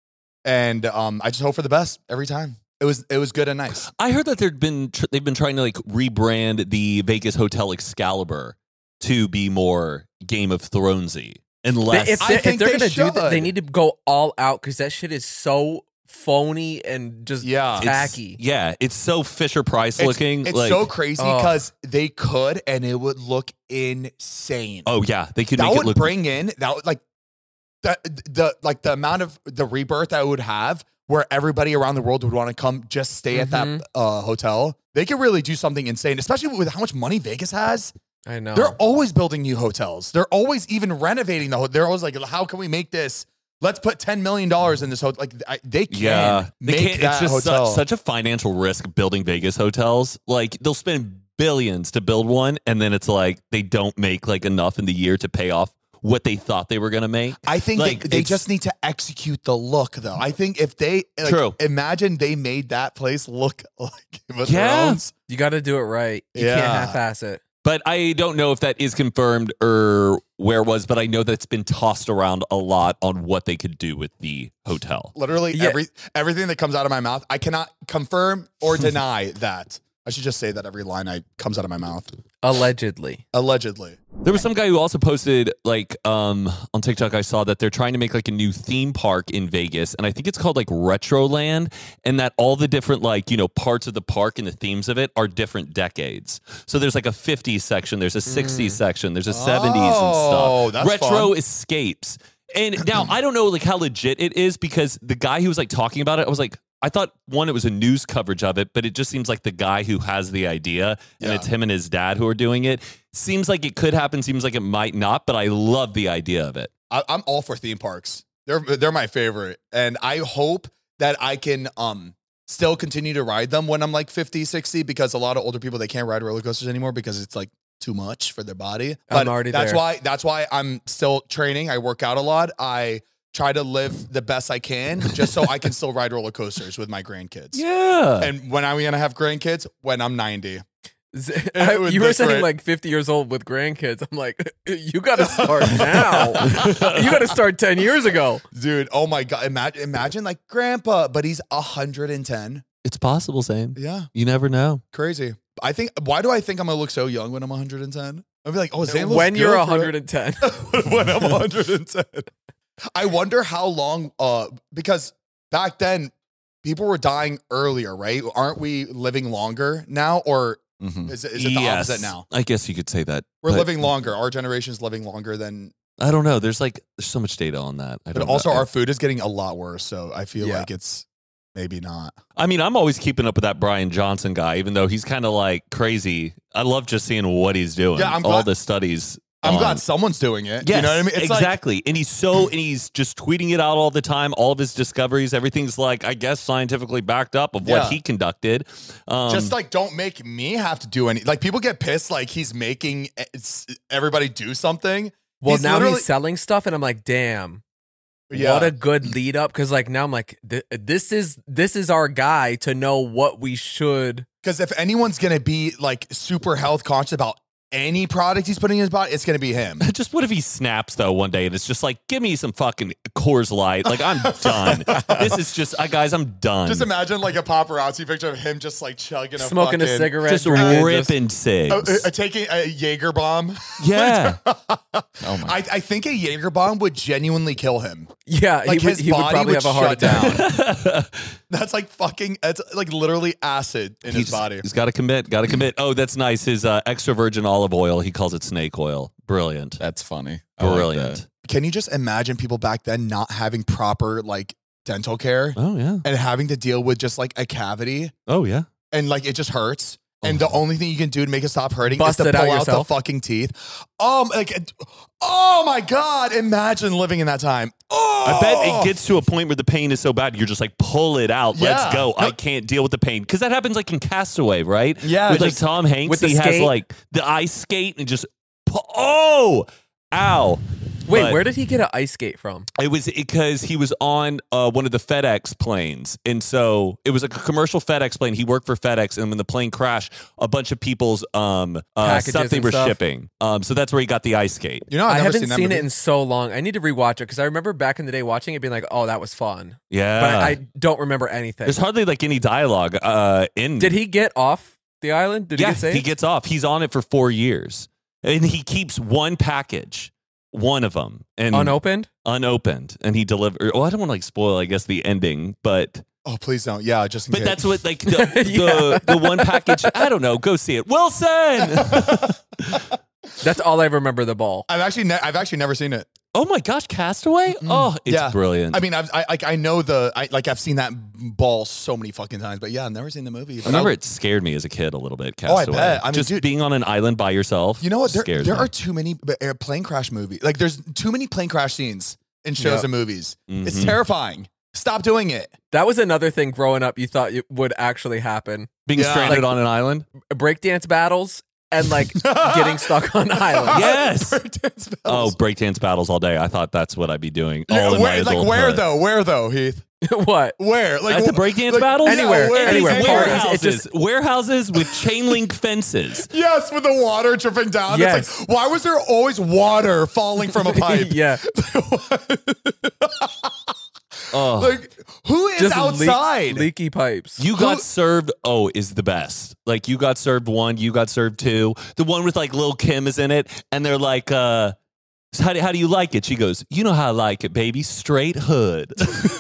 and um, I just hope for the best every time. It was it was good and nice. I heard that they've been tr- they've been trying to like rebrand the Vegas Hotel Excalibur to be more Game of Thronesy and less. If, I they, if think they're they going to do that, they should. need to go all out because that shit is so phony and just Yeah. It's- tacky. yeah, it's so Fisher Price It's, looking. it's like, so crazy Oh. because they could, and it would look insane. oh yeah, they could that make would it look. bring in that would like the the like the amount of the rebirth that it would have, where everybody around the world would want to come just stay at Mhm. that uh, hotel. They could really do something insane, especially with how much money Vegas has. I know. They're always building new hotels. They're always even renovating the hotel. They're always like, how can we make this? Let's put ten million dollars in this hotel. Like I, they can yeah, they make can't. that It's just hotel. such, such a financial risk building Vegas hotels. Like they'll spend billions to build one, and then it's like they don't make like enough in the year to pay off what they thought they were gonna make. I think like, they, they it's- just need to execute the look, though. I think if they like, True. imagine they made that place look like Game of Yeah. Thrones. You got to do it right. You Yeah. can't half-ass it. But I don't know if that is confirmed or where it was, but I know that it's been tossed around a lot on what they could do with the hotel. Literally Yeah. every everything that comes out of my mouth, I cannot confirm or deny that. I should just say that every line I comes out of my mouth. Allegedly. Allegedly. There was some guy who also posted like um on TikTok. I saw that they're trying to make like a new theme park in Vegas, and I think it's called like Retroland, and that all the different like you know parts of the park and the themes of it are different decades. So there's like a fifties section, there's a sixties section, there's a seventies Oh, and stuff. that's Retro fun. escapes. And now I don't know like how legit it is because the guy who was like talking about it, I was like, I thought one, it was a news coverage of it, but it just seems like the guy who has the idea and Yeah. it's him and his dad who are doing it. Seems like it could happen, seems like it might not, but I love the idea of it. I, I'm all for theme parks. They're they're my favorite, and I hope that I can um still continue to ride them when I'm like fifty, sixty, because a lot of older people they can't ride roller coasters anymore because it's like too much for their body. I'm But already that's there. why that's why I'm still training. I work out a lot. I try to live the best I can just so I can still ride roller coasters with my grandkids. Yeah. And when I'm gonna have grandkids, when I'm ninety. Z- It would you were be saying great. like fifty years old with grandkids. I'm like, you got to start now. You got to start ten years ago. Dude, oh my God. Imagine, imagine like grandpa, but he's one hundred ten. It's possible, Sam. Yeah. You never know. Crazy. I think, why do I think I'm going to look so young when I'm one hundred ten? I'll be like, oh, Zane looks When good you're for- one hundred ten. when I'm one hundred ten. I wonder how long, uh, because back then people were dying earlier, right? Aren't we living longer now? Or Mhm. Is, it- is it the Yes. opposite now? I guess you could say that. We're but living longer. Our generation is living longer than, I don't know. There's like there's so much data on that. I but don't also know. our food is getting a lot worse. So I feel Yeah. like it's maybe not. I mean, I'm always keeping up with that Brian Johnson guy, even though he's kind of like crazy. I love just seeing what he's doing. Yeah, I'm all glad- the studies. I'm on- glad someone's doing it. Yes, You know what I mean? It's like, exactly. and he's so, and he's just tweeting it out all the time. All of his discoveries, everything's like, I guess, scientifically backed up of Yeah. what he conducted. Um, just like, don't make me have to do any. Like, people get pissed. Like, he's making it's, everybody do something. Well, He's now literally- he's selling stuff, and I'm like, damn. Yeah. What a good lead up, because like now I'm like, th- this is this is our guy to know what we should. Because if anyone's gonna be like super health conscious about any product he's putting in his body, it's gonna be him. just what if he snaps though one day and it's just like, give me some fucking Coors Light. Like I'm done. This is just, uh, guys, I'm done. Just imagine like a paparazzi picture of him just like chugging a Smoking a fucking- cigarette, just drinking, ripping cigs. Uh, uh, taking a Jaeger bomb. yeah. Oh my. I, I think a Jaeger bomb would genuinely kill him. yeah, Like he would, his he would body probably would have a heart shut attack. down. That's like fucking. It's like literally acid in his He's- body. He's got to commit. Got to commit. Oh, that's nice. His uh, extra virgin olive oil. He calls it snake oil. Brilliant. That's funny. I like Brilliant. that. Can you just imagine people back then not having proper like dental care Oh yeah. and having to deal with just like a cavity Oh yeah. and like it just hurts? And Oh. the only thing you can do to make it stop hurting Bust is to it out pull out, yourself. the fucking teeth. Um, like, it- oh my god! Imagine living in that time. Oh, I bet it gets to a point where the pain is so bad, you're just like, pull it out. Let's Yeah. go. No. I can't deal with the pain. Because that happens like in Castaway, right? Yeah, With like just- Tom Hanks, with the he has skate. like the ice skate and just, pu- oh, ow. Wait, But- where did he get an ice skate from? It was because he was on uh, one of the FedEx planes. And so it was like a commercial FedEx plane. He worked for FedEx. And when the plane crashed, a bunch of people's um, uh, Packages stuff they and were stuff. shipping. Um, so that's where he got the ice skate. You know, I've I never haven't seen, that seen movie. it in so long. I need to rewatch it because I remember back in the day watching it, being like, "Oh, that was fun," Yeah. but I, I don't remember anything. There's hardly like any dialogue uh, in. Did he get off the island? Did yeah, he get saved? he gets off. He's on it for four years. And he keeps one package, one of them, and unopened. unopened. And he delivered. Oh, I don't want to like spoil, I guess, the ending, but. Oh, please don't. Yeah, just in But case. that's what like the, Yeah. the the one package. I don't know. Go see it, Wilson. That's all I remember. The ball. I've actually, ne- I've actually never seen it. Oh my gosh, Castaway! Oh, it's Yeah. brilliant. I mean, I've, I like, I know the, I like, I've seen that ball so many fucking times, but yeah, I've never seen the movie. I But remember I'll- it scared me as a kid a little bit. Oh, I Castaway. bet. I mean, just dude- being on an island by yourself. You know what? There, scares there me. are too many b- air plane crash movies. Like, there's too many plane crash scenes in shows Yep. and movies. It's Mhm. terrifying. Stop doing it. That was another thing growing up. You thought it would actually happen. being Yeah. stranded Like- on an island. Breakdance battles and like getting stuck on islands. Yes. Breakdance Oh, battles. breakdance battles all day. I thought that's what I'd be doing. Yeah, All in where, my like adult where hood. though? Where though, Heath? What? Where? Like At the wh- breakdance like, battles? Anywhere, where? anywhere. Any- Parties, Warehouses, it's just- warehouses with chain link fences. Yes, with the water dripping down. Yes. It's like, why was there always water falling from a pipe? yeah. Oh, Like, who is Just leak- outside? leaky pipes. you got who- served. Oh, is the best. Like you got served one, you got served two. The one with like Lil Kim is in it, and they're like, uh, so how do, how do you like it? She goes, you know how I like it, baby. Straight hood.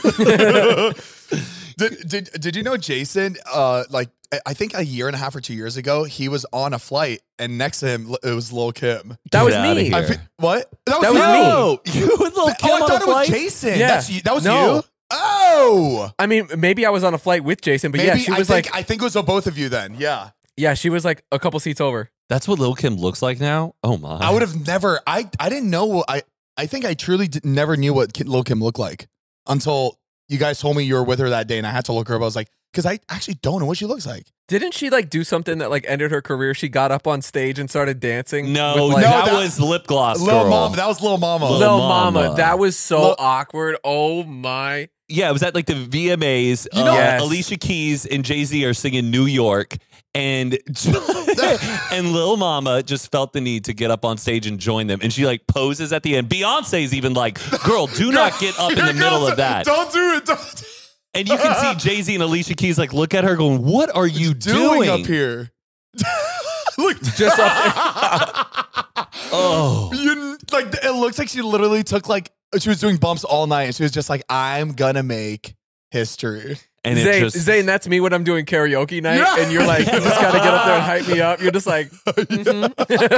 Did, did did you know Jason? Uh, like I- I think a year and a half or two years ago, he was on a flight, and next to him it was Lil Kim. That Get was outta me. here. I fe- what? That That was you. me. You with Lil Kim Oh, I on a thought it was flight? Jason. Yeah. That's you. That was No. you. Oh, I mean, maybe I was on a flight with Jason, but maybe yeah, she was I think, like, I think it was both of you then. Yeah, yeah, she was like a couple seats over. That's what Lil Kim looks like now. Oh my! I would have never. I I didn't know. I I think I truly did, never knew what Ki- Lil Kim looked like until you guys told me you were with her that day, and I had to look her up. I was like, because I actually don't know what she looks like. Didn't she like do something that like ended her career? She got up on stage and started dancing. No, with, like, that, that- was lip gloss Lil girl. Mama. That was Lil Mama. Lil Lil Mama. Mama. That was so Lil- awkward. Oh my. Yeah, it was at like the V M As. You know- uh, Yes. Alicia Keys and Jay Z are singing New York, and and Lil Mama just felt the need to get up on stage and join them, and she like poses at the end. Beyonce's even like, "Girl, do not get up in the Girl, middle of that." Don't do it. Don't do And you can see Jay Z and Alicia Keys like look at her, going, "What are you it. doing doing up here. Look, Just up Oh, you like it looks like she literally took like she was doing bumps all night, and she was just like, "I'm gonna make history." And it Zane, just Zane, that's me when I'm doing karaoke night, Yeah. and you're like, you just gotta get up there and hype me up. You're just like, mhm.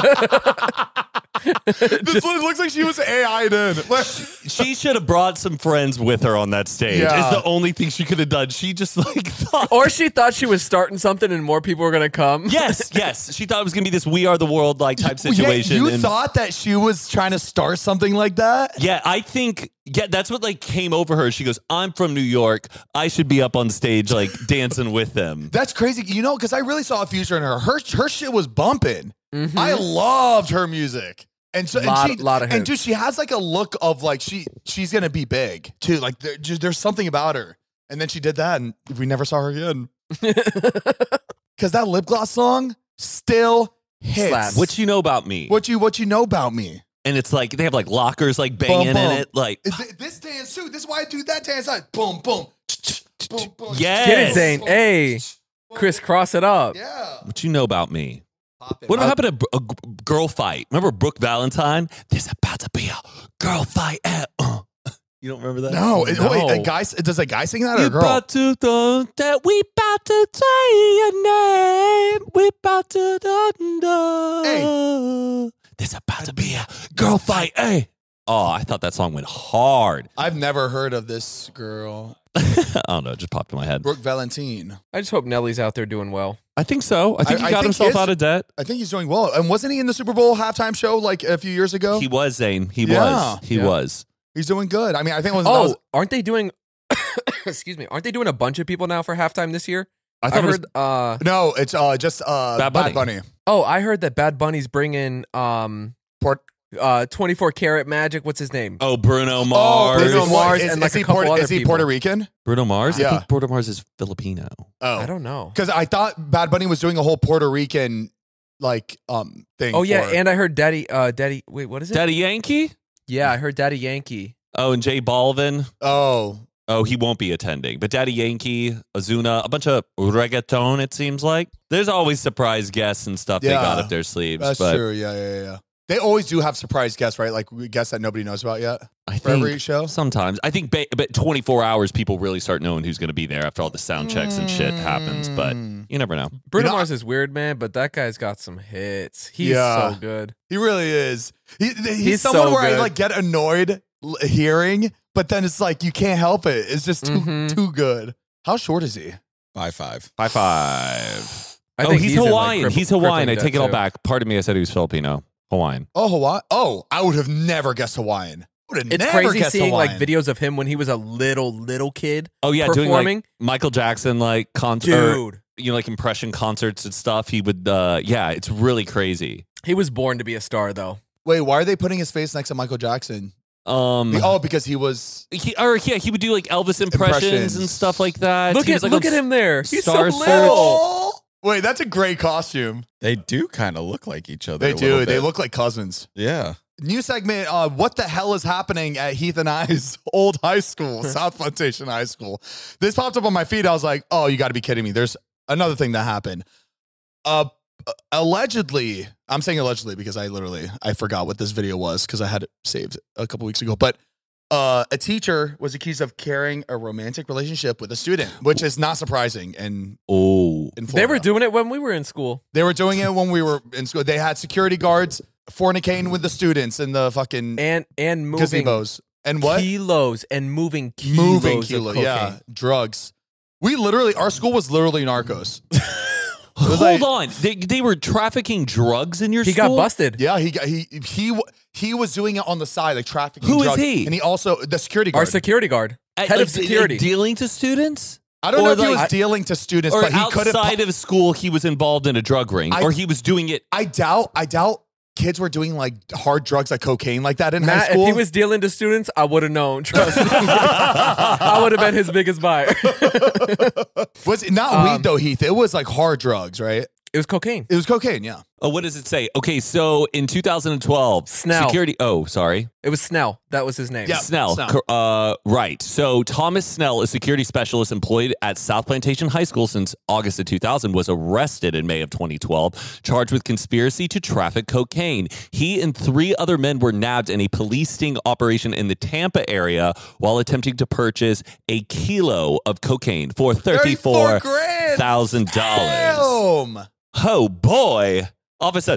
This one looks like she was A I'd in. Like, she should have brought some friends with her on that stage. Yeah. It's the only thing she could have done. She just like thought. Or she thought she was starting something and more people were gonna come. Yes, yes. She thought it was gonna be this "We Are the World" like type situation. Yeah, you and- thought that she was trying to start something like that? Yeah, I think yeah, that's what like came over her. She goes, "I'm from New York. I should be up on stage like dancing with them." That's crazy, you know, because I really saw a future in her. Her her shit was bumping. Mhm. I loved her music, and so Lot- and she, lot of and hits. dude, she has like a look of like she she's gonna be big too. Like there, just, there's something about her, and then she did that, and we never saw her again. Because that lip gloss song still hits. Slaps. What you know about me? What you what you know about me? And it's like they have like lockers like banging Bum, bum. in it. Like Th- This dance too. This is why I do that dance. Like boom, boom, boom, boom. Yes. Get it, Zane. Hey, Boom, Chris, cross it up. Yeah. what you know about me? Pop it. What Uh, happened to a, g- girl fight? Remember Brooke Valentine? There's about to be a girl fight. At, uh. You don't remember that? No, it- No. wait, a guy. Does a guy sing that or You a girl? about to know that we about to say your name. We about to know. There's about to be a girl fight. Hey. Oh, I thought that song went hard. I've never heard of this girl, I don't know, it just popped in my head. Brooke Valentine. I just hope Nelly's out there doing well. I think so. I think I- he I got think himself his- out of debt. I think he's doing well. And wasn't he in the Super Bowl halftime show like a few years ago? He was, Zane. He Yeah. was. He Yeah. was. he's doing good. I mean, I think it was. Oh, that was aren't they doing? excuse me. Aren't they doing a bunch of people now for halftime this year? I I, thought it was heard. uh, no, it's uh just uh Bad Bad Bunny. Bunny. oh, I heard that Bad Bunny's bringing um Port- uh twenty-four karat magic. What's his name? Oh, Bruno Oh, Mars. Bruno is- Mars is, and, like, is a he couple Puerto, other is he people. Puerto Rican? Bruno Mars? Yeah. I think Bruno Mars is Filipino. Oh, I don't know. because I thought Bad Bunny was doing a whole Puerto Rican like um thing. Oh yeah, for- and I heard Daddy. Uh, Daddy. Wait, what is it? Daddy Yankee? Yeah, I heard Daddy Yankee. Oh, and Jay Balvin. oh, Oh, he won't be attending. But Daddy Yankee, Ozuna, a bunch of reggaeton, it seems like. There's always surprise guests and stuff they Yeah. got up their sleeves. that's but true. Yeah, yeah, yeah. They always do have surprise guests, right? Like guests that nobody knows about yet I for think every show. sometimes. I think ba- but twenty-four hours, people really start knowing who's going to be there after all the sound checks and shit happens. But Mm. you never know. Bruno You know, Mars is weird, man, but that guy's got some hits. He's Yeah. so good. He really is. He, he's, He's someone so where I good. like get annoyed l- hearing, but then it's like you can't help it. It's just too Mhm. too good. How short is he? Five five. High five. I oh, think he's, in, like, Hawaiian. cripple- he's Hawaiian. I crippling take it debt, all too. back. Pardon me. I said he was Filipino. Hawaiian. Oh, Hawaii. Oh, I would have never guessed Hawaiian. Would have It's never crazy guessed seeing Hawaiian. like videos of him when he was a little little kid Oh, yeah. Doing performing. like Michael Jackson, like concert. Dude, You know, like impression concerts and stuff. He would, uh, yeah, it's really crazy. he was born to be a star, though. Wait, why are they putting his face next to Michael Jackson? Um, Be- oh, because he was. he, or yeah, he would do like Elvis impressions, Impressions. and stuff like that. Look He at was, like, look on at him there. He's so Star little. Search. Oh! Wait, that's a great costume. They do kind of look like each other. They a do. little They bit. look like cousins. Yeah. New segment. Uh, what the hell is happening at Heath and I's old high school, South Plantation High School? This popped up on my feed. I was like, oh, you got to be kidding me. There's another thing that happened. Uh, allegedly, I'm saying allegedly because I literally I forgot what this video was because I had it saved a couple weeks ago. But uh, a teacher was accused of carrying a romantic relationship with a student, which is not surprising. And Oh, in They Florida. were doing it when we were in school. They were doing it when we were in school. They had security guards fornicating with the students in the fucking And and moving gazebos. And what? kilos and moving kilos Moving of kilo. cocaine. Yeah. Drugs. We literally, our school was literally narcos. hold like- on. They, they were trafficking drugs in your He school? got busted. Yeah, he got, he, he, w- he was doing it on the side, like trafficking Who is drugs. he? And he also, the security Our guard. security guard, At, head like, of security. like, dealing to students? I don't know or if he like- was dealing to students, Or but he couldn't. outside pu- of school, he was involved in a drug ring, I- or he was doing it. I doubt, I doubt kids were doing like hard drugs like cocaine like that in high Matt, school. if he was dealing to students, I would have known. Trust me. I would have been his biggest buyer. was it not Um, weed though, Heath? It was like hard drugs, right? It was cocaine. It was cocaine, yeah. Oh, what does it say? Okay, so in two thousand twelve, Snell. security. Oh, sorry. It was Snell. That was his name. Yeah. Snell. Snell. cor- Uh, right. So Thomas Snell, a security specialist employed at South Plantation High School since August of two thousand, was arrested in May of twenty twelve, charged with conspiracy to traffic cocaine. He and three other men were nabbed in a police sting operation in the Tampa area while attempting to purchase a kilo of cocaine for thirty-four thousand dollars. Damn. Oh, boy. Officer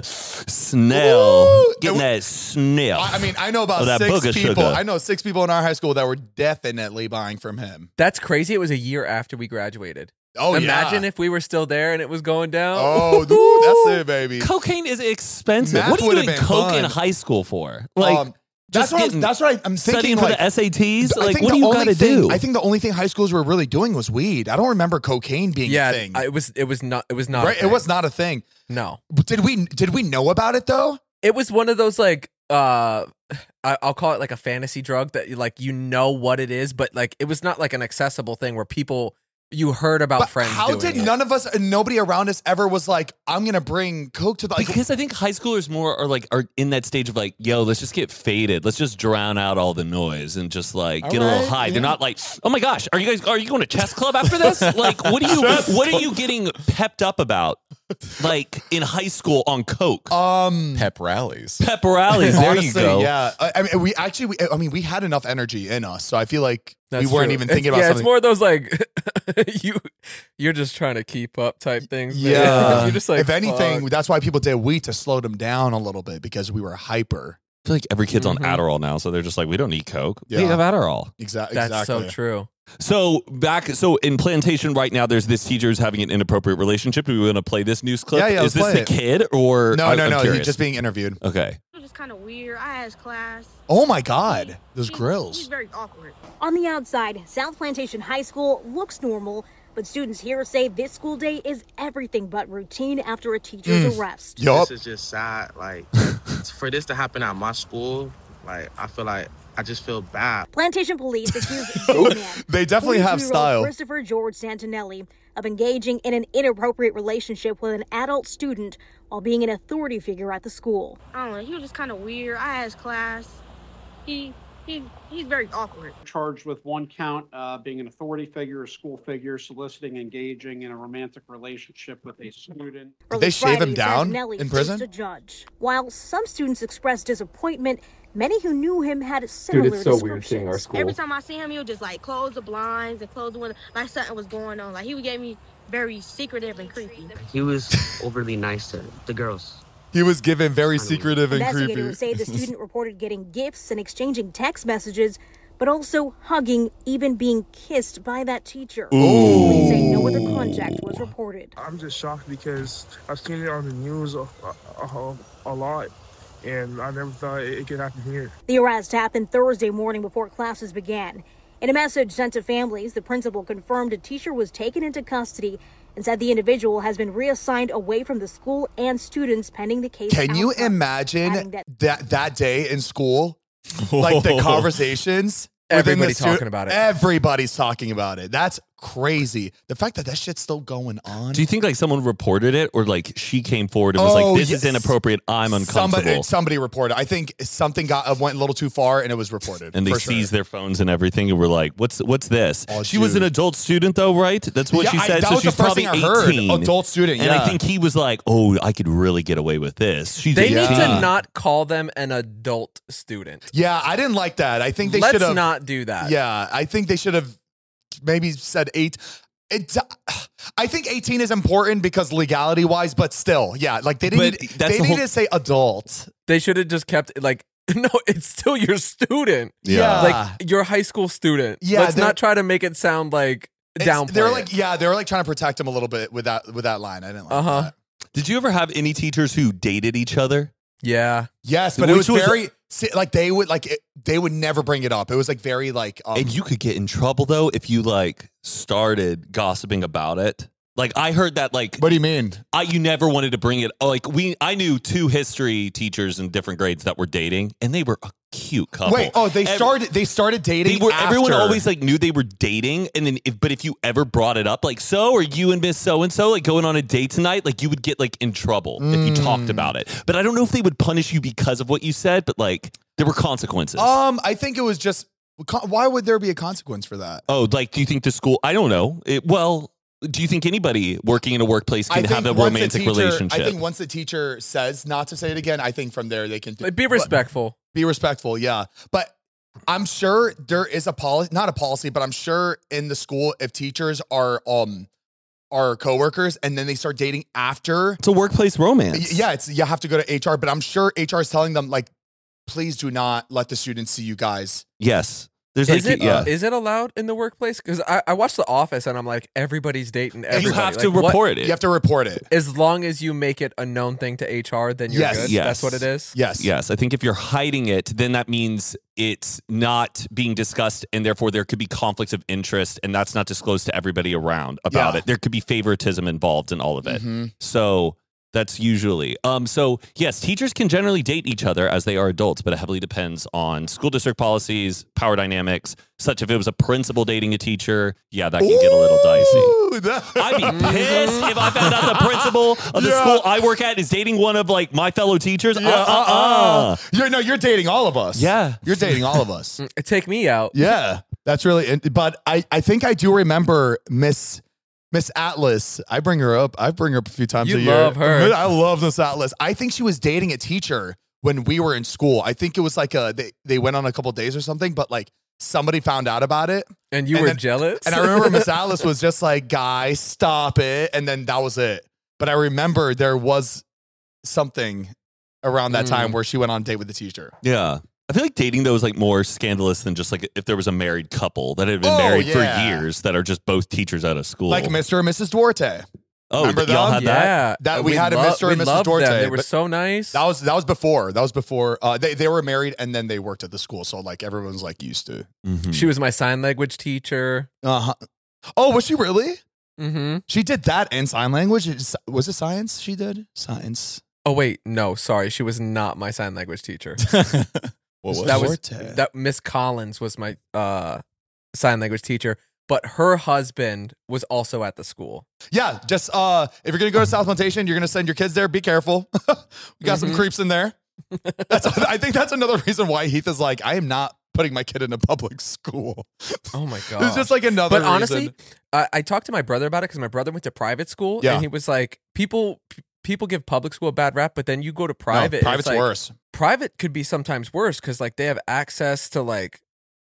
Snell. Woo! Getting And that Snell. I I mean, I know about Oh, that six booger people. sugar. I know six people in our high school that were definitely buying from him. That's crazy. It was a year after we graduated. Oh, Imagine yeah. if we were still there and it was going down. Oh, dude, that's it, baby. Cocaine is expensive. Math What are you would've doing been coke fun. in high school for? Like, Um, that's just what I'm, getting- that's what I, I'm thinking. studying for Like, the S A Ts? I Like, think what the do you only got to thing- do? I think the only thing high schools were really doing was weed. I don't remember cocaine being yeah, a thing. I- it was. It was not. It was not. a right? It thing. was not a thing. No. But did we did we know about it though? It was one of those like. uh I, I'll call it like a fantasy drug that you like. You know what it is, but like it was not like an accessible thing where people. You heard about But friends. how doing did it. none of us, nobody around us ever was like, I'm gonna bring coke to the like. Because I think high schoolers more are like are in that stage of like, yo, let's just get faded. Let's just drown out all the noise and just like All get a little right, high. yeah. They're not like, oh my gosh, are you guys are you going to chess club after this? Like, what are you what are you getting pepped up about? Like in high school on coke, um, Pep rallies. pep rallies. There honestly, you go. yeah. I, I mean, we actually, we, I mean, we had enough energy in us, so I feel like That's we weren't true. even It's- thinking about yeah, something. it's more of those like you, you're just trying to keep up type things. man. yeah, you're just like if anything, fuck. that's why people did weed to slow them down a little bit because we were hyper. I feel like every kid's Mhm. on Adderall now, so they're just like, we don't need coke. We Yeah. have Adderall. Exactly. That's exactly. so true. So back, so in Plantation right now, there's this teacher who's having an inappropriate relationship. Do we want to play this news clip? Yeah, yeah, Is this let's the play kid or No, I- no, I'm no. He's curious. just being interviewed. Okay. It was just kind of weird. I asked class. Oh my God, those He- grills. He's very awkward. On the outside, South Plantation High School looks normal, but students here say this school day is everything but routine after a teacher's arrest. Yup. This is just sad. Like, for this to happen at my school, like, I feel like I just feel bad. Plantation police accuse this man, They definitely have forty-two-year-old style. Christopher George Santinelli, of engaging in an inappropriate relationship with an adult student while being an authority figure at the school. I don't know. He was just kind of weird. I asked class. He he he's very awkward. Charged with one count, uh, being an authority figure, a school figure, soliciting, engaging in a romantic relationship with a student. Did Early they shave Friday, him down Santinelli in faced prison? A judge. While some students expressed disappointment, many who knew him had similar descriptions. Every time I see him, he would just like close the blinds and close the window, like something was going on. Like he would get me very secretive and creepy. He was overly nice to the girls. He was given very secretive and creepy. Investigators say the student reported getting gifts and exchanging text messages, but also hugging, even being kissed by that teacher. Police say no other contact was reported. I'm just shocked because I've seen it on the news a, a, a lot, and I never thought it could happen here. The arrest happened Thursday morning before classes began. In a message sent to families, the principal confirmed a teacher was taken into custody and said the individual has been reassigned away from the school and students pending the case. Can you outcome. imagine Adding that- that that day in school, like the conversations? within the Everybody's stu- talking about it. Everybody's talking about it. That's crazy. The fact that that shit's still going on. Do you think like someone reported it or like she came forward and was Oh, like, this yes. is inappropriate. I'm uncomfortable. Somebody, somebody reported. I think something got uh, went a little too far, and it was reported. and they for sure. seized their phones and everything and were like, what's what's this? Oh, she was an dude. adult student though, right? That's what Yeah, she I- said. that so was the she's first probably thing I heard. eighteen. Adult student, And I yeah. think he was like, oh, I could really get away with this. She's They need eighteen. to not call them an adult student. Yeah, I didn't like that. I think they Let's should have not do that. Yeah, I think they should have maybe said eight. It, I think eighteen is important because legality wise, but still, yeah, like they didn't. But Need, that's they the need whole- to say adult. They should have just kept it like, no, it's still your student. Yeah, Like your high school student. Yeah, Let's they're- not try to make it sound like It's- downplay. They're it. like, yeah, they were like trying to protect him a little bit with that with that line. I didn't like Uh-huh. that. Did you ever have any teachers who dated each other? yeah. Yes, but it Which was, was- very si- like they would like it, they would never bring it up. It was like very like um, And you could get in trouble though if you like started gossiping about it. Like I heard that like What do you mean? I you never wanted to bring it. Oh, like we I knew two history teachers in different grades that were dating and they were cute couple. Wait, oh, they Ev- started. They started dating. They were, everyone after. always like knew they were dating, and then if but if you ever brought it up, like, so are you and Miss So and So like going on a date tonight? Like, you would get like in trouble if you talked about it. But I don't know if they would punish you because of what you said, but like there were consequences. Um, I think it was just. Why would there be a consequence for that? Oh, like, do you think the school? I don't know. It, well, do you think anybody working in a workplace can have a once the romantic teacher- relationship? I think once the teacher says not to say it again, I think from there they can do, Like, be respectful. Be respectful, yeah. But I'm sure there is a policy, not a policy, but I'm sure in the school if teachers are um are coworkers and then they start dating after, it's a workplace romance. yeah, it's you have to go to H R. But I'm sure H R is telling them like, please do not let the students see you guys. Yes. There's Is like, it yeah. is it allowed in the workplace? Because I, I watched The Office and I'm like, everybody's dating everybody. You have to Like, what- report it. You have to report it. As long as you make it a known thing to H R, then you're Yes. good. Yes. That's what it is. Yes. Yes, I think if you're hiding it, then that means it's not being discussed, and therefore there could be conflicts of interest, and that's not disclosed to everybody around about Yeah. it. There could be favoritism involved in all of it. Mhm. So that's usually um. So yes, teachers can generally date each other as they are adults, but it heavily depends on school district policies, power dynamics. Such if it was a principal dating a teacher, yeah, that can get a little dicey. Ooh, that- I'd be pissed if I found out the principal of the Yeah. school I work at is dating one of like my fellow teachers. Yeah, uh, uh, uh. You're no, you're dating all of us. Yeah. You're dating all of us. Take me out. Yeah, that's really. But I, I think I do remember Miss Miss Atlas. I bring her up. I bring her up a few times You a year. love her. I love Miss Atlas. I think she was dating a teacher when we were in school. I think it was like a they they went on a couple days or something. But like somebody found out about it, And you And were then- jealous? and I remember Miss Atlas was just like, "Guys, stop it," and then that was it. But I remember there was something around that Mm. time where she went on a date with the teacher. Yeah. I feel like dating though is like more scandalous than just like if there was a married couple that had been Oh, married yeah. for years that are just both teachers out of school. Like Mister and Missus Duarte. oh, remember th- y'all them? had that? yeah. That Uh, we had a lo- Mister we and Missus loved them. Duarte, They were but- so nice. That was that was before. That was before uh, they they were married and then they worked at the school. So like everyone's like used to. Mhm. She was my sign language teacher. Uh huh. Oh, was she really? Mm-hmm. She did that in sign language. It's- Was it science? She did science. Oh wait, no, sorry, she was not my sign language teacher. What was that it? was Duarte. that Miss Collins was my uh, sign language teacher, but her husband was also at the school. Yeah, just uh, if you're gonna go to South Plantation, you're gonna send your kids there. Be careful. We got some Mhm. creeps in there. That's I think that's another reason why Heath is like, I am not putting my kid in a public school. Oh my god! It's just like another. But honestly, reason. I, I talked to my brother about it because my brother went to private school, Yeah. and he was like, "People, p- people give public school a bad rap, but then you go to No, private. and private's it's like, worse. Private could be sometimes worse because like they have access to like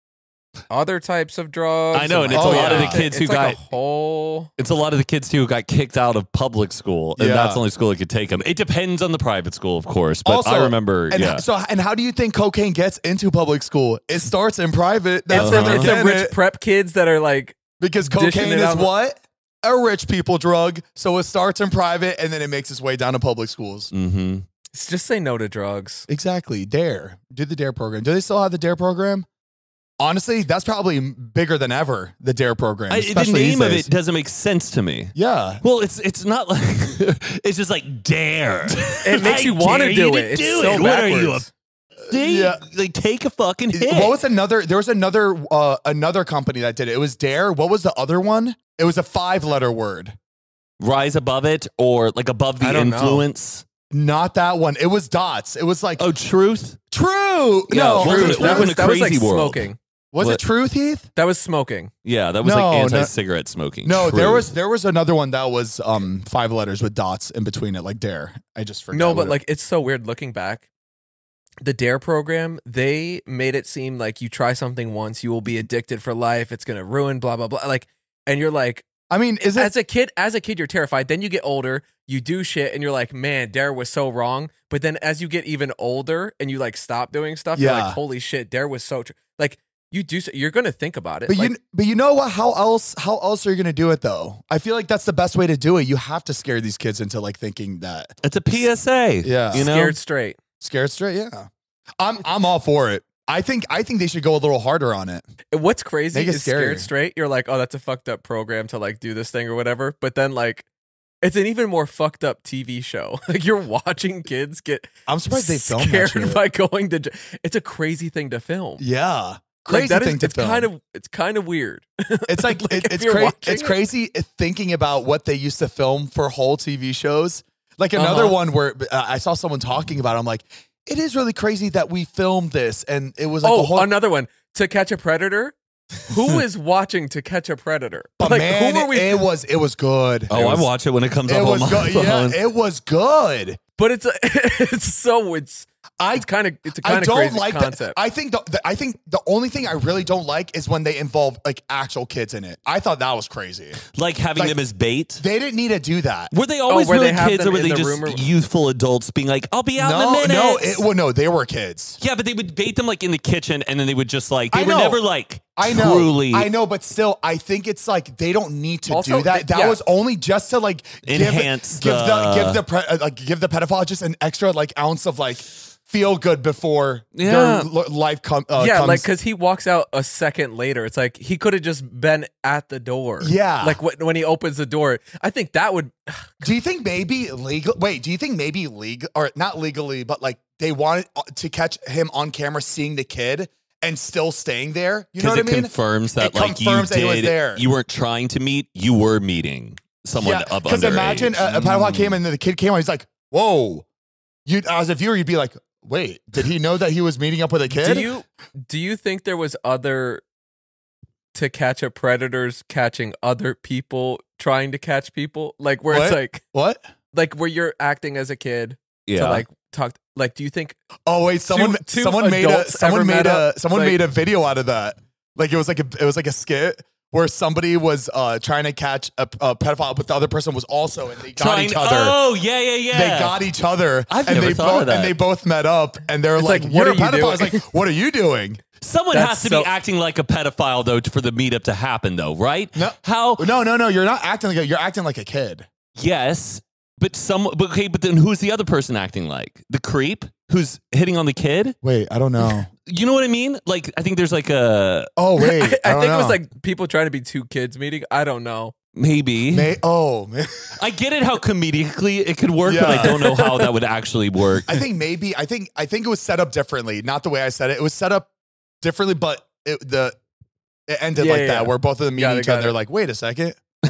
other types of drugs. I know, and it's a like, lot of the it's- kids who it's like got- a whole. It's a lot of the kids too who got kicked out of public school, and Yeah. that's the only school that could take them. It depends on the private school, of course, but Also, I remember, And yeah. so, and how do you think cocaine gets into public school? It starts in private. That's It's, where the, they're it's the getting rich it. prep kids that are like, Because dishing cocaine it is out. what? A rich people drug. So it starts in private and then it makes its way down to public schools. Mm-hmm. just say no to drugs. Exactly. DARE. Do the DARE program. Do they still have the DARE program? Honestly, that's probably bigger than ever, the DARE program. I, the especially name these of days. it doesn't make sense to me. Yeah. Well, it's it's not like it's just like dare. It makes I you want to dare do you to it. It's do so it. What are you, backwards. They, Yeah. Like take a fucking hit. What was another? There was another uh, another company that did it. It was DARE. What was the other one? It was a five letter word. Rise above it or like above the I don't know. influence? Not that one. It was dots. It was like Oh, truth. true. Yeah, no, what Truth. was it- That Welcome was, to that was like Crazy World. smoking. was what- it Truth, Heath? That was smoking. Yeah, that was No, like no. anti-cigarette smoking. No, there Truth. was there was another one that was um five letters with dots in between it, like DARE. I just forgot. No, what but it- like it's so weird looking back. The DARE program, they made it seem like you try something once, you will be addicted for life. It's gonna ruin, blah blah blah. Like, and you're like, I mean, is it? as a kid, as a kid, you're terrified. Then you get older, you do shit, and you're like, man, DARE was so wrong. But then as you get even older and you like stop doing stuff, you're Yeah. like, holy shit, DARE was so true. Like you do, so, you're gonna think about it. But Like, you, but you know what? How else? How else are you gonna do it though? I feel like that's the best way to do it. You have to scare these kids into like thinking that It's a P S A. Yeah. You know? scared straight. scared straight. Yeah, I'm I'm all for it. I think I think they should go a little harder on it. What's crazy Make it is scared scarier. straight. You're like, oh, that's a fucked up program to like do this thing or whatever. But then like It's an even more fucked up T V show. Like you're watching kids get. I'm surprised they filmed that scared shit. by going to. j- It's a crazy thing to film. Yeah. Like, Crazy that is- thing to it's film. kind of it's kind of weird. It's like, Like, it, if it's you're crazy. watching It's it- crazy thinking about what they used to film for whole T V shows. Like another Uh-huh. one where uh, I saw someone talking about it. I'm like, it is really crazy that we filmed this, and it was like oh, a whole. another one. To Catch a Predator. Who is watching To Catch a Predator? But Like, man, who are we? it was it was good. Oh, it was, I watch it when it comes It up on was my good. phone. Yeah, it was good. But it's a, it's so it's I it's kind of it's a I kind of don't crazy like concept. that. I think the, the I think the only thing I really don't like is when they involve like actual kids in it. I thought that was crazy. Like having Like, them as bait. They didn't need to do that. Were they always where really they have kids, them or were in they the just room or- youthful adults being like, "I'll be out in a No, minute"? no, it, well, no, they were kids. Yeah, but they would bait them like in the kitchen, and then they would just like they I were know. never like I know, truly I know, but still, I think it's like they don't need to Also, do that. they- That yeah. was only just to like Enhance give, give the the- give the pre, uh, like give the pedophile just an extra like ounce of like feel good before Yeah. their l- life com- uh, yeah, comes. like because he walks out a second later. It's like he could have just been at the door. Yeah. like wh- when he opens the door. I think that would. Do you think maybe legal? Wait, do you think maybe legal or not legally, but like they wanted uh, to catch him on camera seeing the kid and still staying there? You know because what it I mean? confirms that It like confirms you that he was did, there. you weren't trying to meet, you were meeting someone Yeah, of because underage. imagine a, a pedophile came and then the kid came on. He's like, "Whoa!" You as a viewer, you'd be like, "Wait, did he know that he was meeting up with a kid?" Do you do you think there was other To Catch a Predators catching other people trying to catch people? Like where it's What? like What? like where you're acting as a kid yeah, to like talk. Like, do you think? Oh wait, someone Two- two someone made a adults ever someone made met a up? someone Like- made a video out of that. Like it was like a it was like a skit where somebody was uh, trying to catch a, a pedophile, but the other person was also, and they got trying. each other. Oh yeah, yeah, yeah. They got each other, I've and never they thought both of that. and they both met up, and they're It's like, like, "You're what a are you pedophile." It's doing? like, "What are you doing?" Someone That's has to so- be acting like a pedophile though for the meetup to happen though, right? No. How? No, no, no. You're not acting like a, you're acting like a kid. Yes, but some. But okay, but then who's the other person acting like? The creep who's hitting on the kid? Wait, I don't know. You know what I mean? Like I think there's like a Oh wait, I, I don't think it was know. like people trying to be two kids meeting. I don't know. maybe. May, oh, man. I get it how comedically it could work, but I Yeah. don't know how that would actually work. I think maybe I think I think it was set up differently. Not the way I said it. It was set up differently, but it, the it ended Yeah, like yeah, that, yeah. where both of them meet Got it, each got other. They're it. like, wait a second.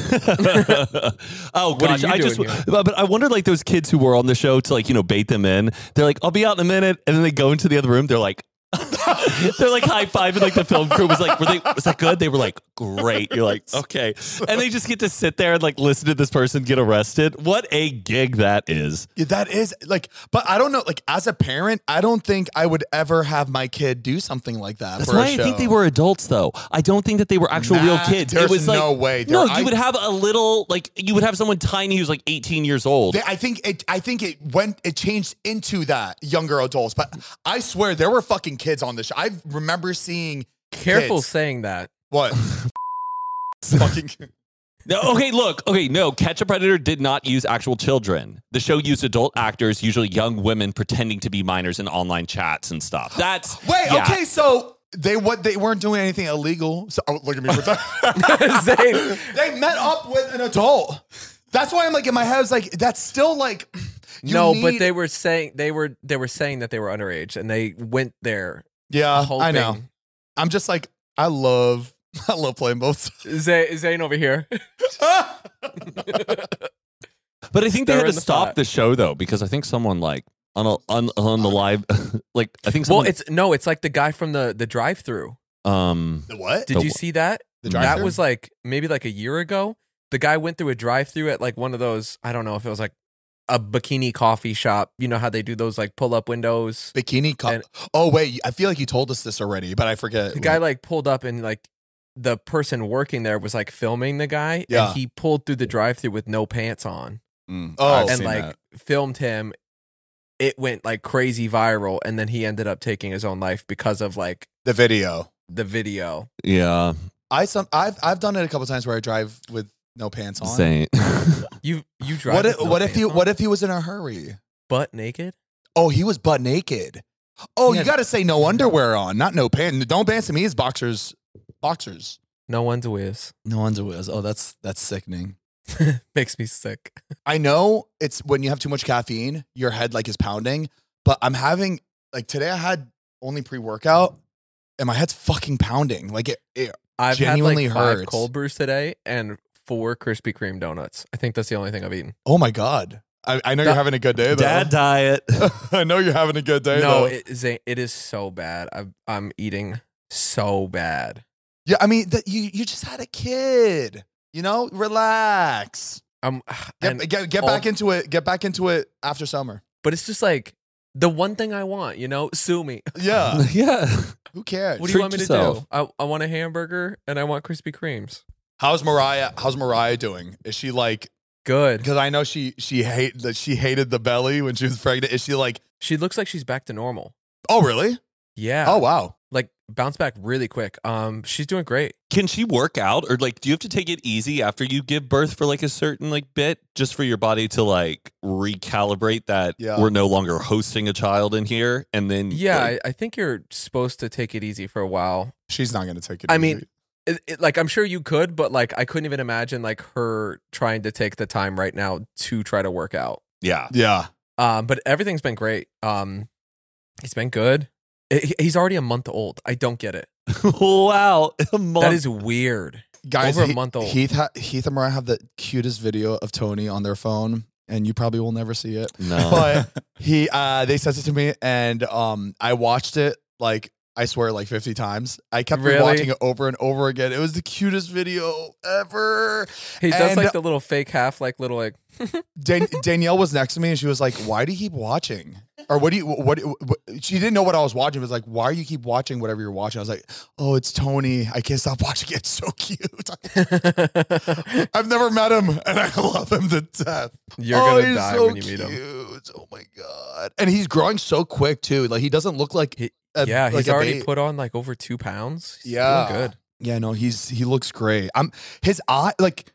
Oh What are gosh, you I just doing here? but, but I wonder like those kids who were on the show to like you know bait them in. They're like, I'll be out in a minute, and then they go into the other room. They're like. They're like high fiving, like the film crew was like, were they, was that good? They were like, great. You're like, okay. And they just get to sit there and like listen to this person get arrested. What a gig that is. Yeah, that is like, but I don't know. Like as a parent, I don't think I would ever have my kid do something like that. That's for a why I think show. they were adults, though. I don't think that they were actual real Nah, kids. there's it was like, no way. No, There- you I- would have a little, like, you would have someone tiny who's like eighteen years old. They- I think it. I think it went. It changed into that younger adults. But I swear there were fucking kids on the show. I remember seeing. Careful kids. saying that. What? fucking. No, okay, look, okay, no, Catch a Predator did not use actual children. The show used adult actors, usually young women, pretending to be minors in online chats and stuff. That's Wait. yeah. Okay. So they what they weren't doing anything illegal. So oh, look at me. Zane, They met up with an adult. That's why I'm like in my head. I was like, that's still like. you no, need- but they were saying they were they were saying that they were underage, and they went there. Yeah, I know. hoping- I'm just like I love. I love playing both sides. Zane, Zane over here. But I think they had Stir to in the stop pot. the show, though, because I think someone, like, on, a, on, on the live, like, I think Well, someone, it's no, it's like the guy from the the drive-through. um, The what? Did The you wh- see that? The That drive-thru? was like maybe like a year ago. The guy went through a drive-through at like one of those. I don't know if it was like a bikini coffee shop. You know how they do those like pull-up windows. Bikini cup. And- Oh wait, I feel like you told us this already, but I forget. The guy like pulled up and like the person working there was like filming the guy, Yeah. and he pulled through the drive-through with no pants on, Mm, Oh. I've and seen like that. filmed him. It went like crazy viral, and then he ended up taking his own life because of like the video. the video. yeah, I some I've I've done it a couple times where I drive with no pants on. Saint. You you drive. What if, with no what if pants he on? what if he was in a hurry? butt naked? Oh, he was butt naked. Oh, He you had- got to say no underwear on, not no pants. Don't pants to me is boxers. Boxers. No one's whiz. No underwear. Oh, that's that's sickening. Makes me sick. I know it's when you have too much caffeine, your head like is pounding, but I'm having like today I had only pre-workout and my head's fucking pounding. Like it, it I've genuinely had like five hurts. cold brews today and four Krispy Kreme donuts. I think that's the only thing I've eaten. Oh my God. I, I know Da- you're having a good day though. Dad diet. I know you're having a good day No, though. it is a, it is so bad. I'm I'm eating so bad. Yeah, I mean, that you you just had a kid. You know, relax. Um, Get and get, get all- back into it. Get back into it after summer. But it's just like the one thing I want. You know, sue me. Yeah. Yeah. Who cares? What do Treat you want me yourself. to do? I, I want a hamburger and I want Krispy Kremes. How's Mariah? How's Mariah doing? Is she like? Good. Because I know she she hate that she hated the belly when she was pregnant. Is she like? She looks like she's back to normal. Oh really? Yeah. Oh wow. Like bounce back really quick. Um, she's doing great. Can she work out, or like, do you have to take it easy after you give birth for like a certain like bit, just for your body to like recalibrate that Yeah. we're no longer hosting a child in here, and then Yeah, like, I, I think you're supposed to take it easy for a while. She's not gonna take it. I easy. mean, it, it, like I'm sure you could, but like I couldn't even imagine like her trying to take the time right now to try to work out. yeah, yeah. Um, but everything's been great. Um, he's been good. He- He's already a month old. I don't get it. wow, a month. That is weird. Guys, Over a He- month old. Heath, ha- Heath and Mariah have the cutest video of Tony on their phone, and you probably will never see it. no. But he, uh, they sent it to me, and um, I watched it like I swear, like fifty times. I kept Really? watching it over and over again. It was the cutest video ever. He does And like the little fake half, like little like. Dan- Danielle was next to me, and she was like, "Why do you keep watching?" Or what do you what, what? She didn't know what I was watching. It was like, "Why are you keep watching whatever you're watching?" I was like, "Oh, it's Tony. I can't stop watching it. It's so cute. I've never met him, and I love him to death. You're oh, gonna he's die so when you meet him. cute. Oh my god! And he's growing so quick too. Like he doesn't look like He- a, yeah, like he's a already ba- put on like over two pounds. He's Yeah. doing good. Yeah, no, he's he looks great. I'm his eye like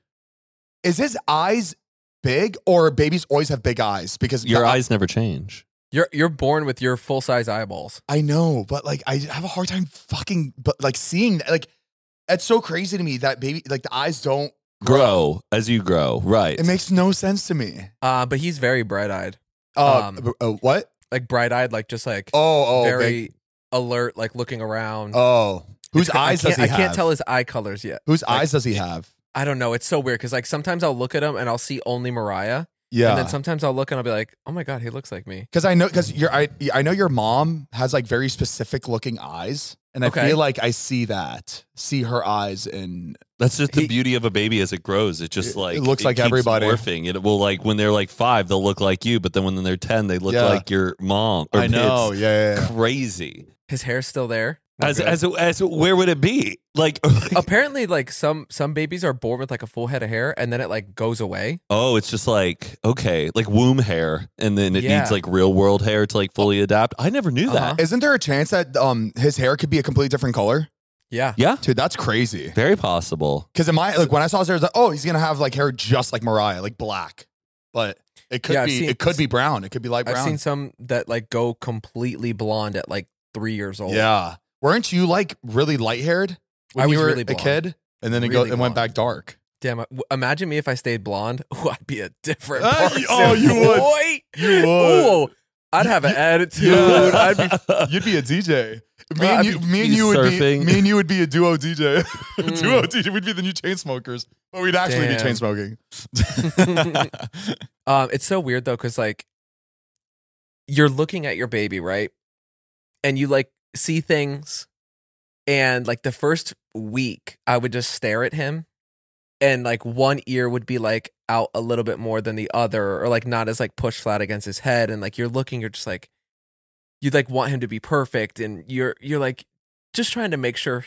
is his eyes big or babies always have big eyes? Because Your the- eyes never change. You're you're born with your full size eyeballs. I know, but like I have a hard time fucking but like seeing that. Like it's so crazy to me that baby like the eyes don't Grow as you grow, right? It makes no sense to me. Uh, but he's very bright eyed. Uh, Um, uh, what? Like bright eyed, like just like Oh, oh, very big- alert, like looking around. oh. Whose It's- eyes I does can't, he I have? can't tell his eye colors yet. Whose like- eyes does he have? I don't know. It's so weird because like sometimes I'll look at him and I'll see only Mariah. Yeah. And then sometimes I'll look and I'll be like, oh my God, he looks like me. Because I know, because your I I know your mom has like very specific looking eyes, and I Okay. feel like I see that, see her eyes, and That's just the He- beauty of a baby as it grows. It just It- like it looks like keeps everybody. morphing. It will like when they're like five, they'll look like you, but then when they're ten, they look Yeah. like your mom. Or I know, it's yeah, yeah, yeah. crazy. His hair's still there. Not As good. as as where would it be? Like, Apparently, like some some babies are born with like a full head of hair and then it like goes away. oh, it's just like okay, like womb hair, and then it Yeah. needs like real world hair to like fully adapt. I never knew Uh-huh. that. Isn't there a chance that um his hair could be a completely different color? Yeah. Yeah, Dude, that's crazy. very possible. Because in my like when I saw his hair, I was like, oh, he's gonna have like hair just like Mariah, like black. But it could Yeah, I've be seen- it could be brown. It could be light I've brown. seen some that like go completely blonde at like three years old. Yeah. Weren't you like really light haired when I you was were really a blonde. kid? And then it Really go it went blonde. back dark. Damn, I- w- imagine me if I stayed blonde. Ooh, I'd be a different Ah, person. you- oh, you would. Boy. You would. Ooh, I'd have an attitude. Yeah. I'd be You'd be a D J. Me Uh, and I'd you, be- me and be you would be surfing. me and you would be a duo D J. Mm. Duo D J. We'd be the new chain smokers, but we'd actually be Damn. chain smoking. Um, it's so weird though, because like you're looking at your baby, right? And you like see things, and like the first week, I would just stare at him, and like one ear would be like out a little bit more than the other, or like not as like pushed flat against his head, and like you're looking, you're just like you'd like want him to be perfect, and you're you're like just trying to make sure.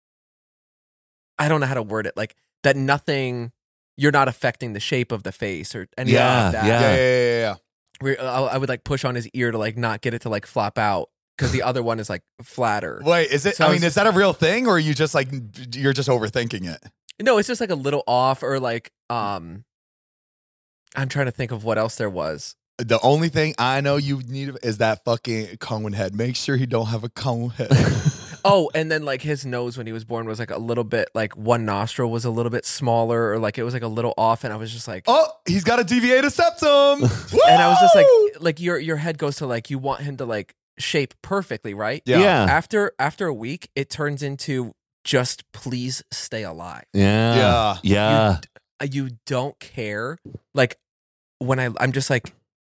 I don't know how to word it, like that nothing. You're not affecting the shape of the face or anything Yeah, like that. yeah. Yeah, yeah, yeah, yeah. Where I, I would like push on his ear to like not get it to like flop out because the other one is like flatter. Wait, is it? So I I mean, was- is that a real thing, or are you just like you're just overthinking it? No, it's just like a little off, or like um, I'm trying to think of what else there was. The only thing I know you need is that fucking cone head. Make sure he don't have a cone head. Oh, and then like his nose when he was born was like a little bit like one nostril was a little bit smaller or like it was like a little off, and I was just like, oh, he's got a deviated septum. and I was just like, like your your head goes to like you want him to like shape perfectly, right? Yeah. Yeah. After after a week, it turns into just please stay alive. Yeah. Yeah. Yeah. You, you don't care. Like when I I'm just like,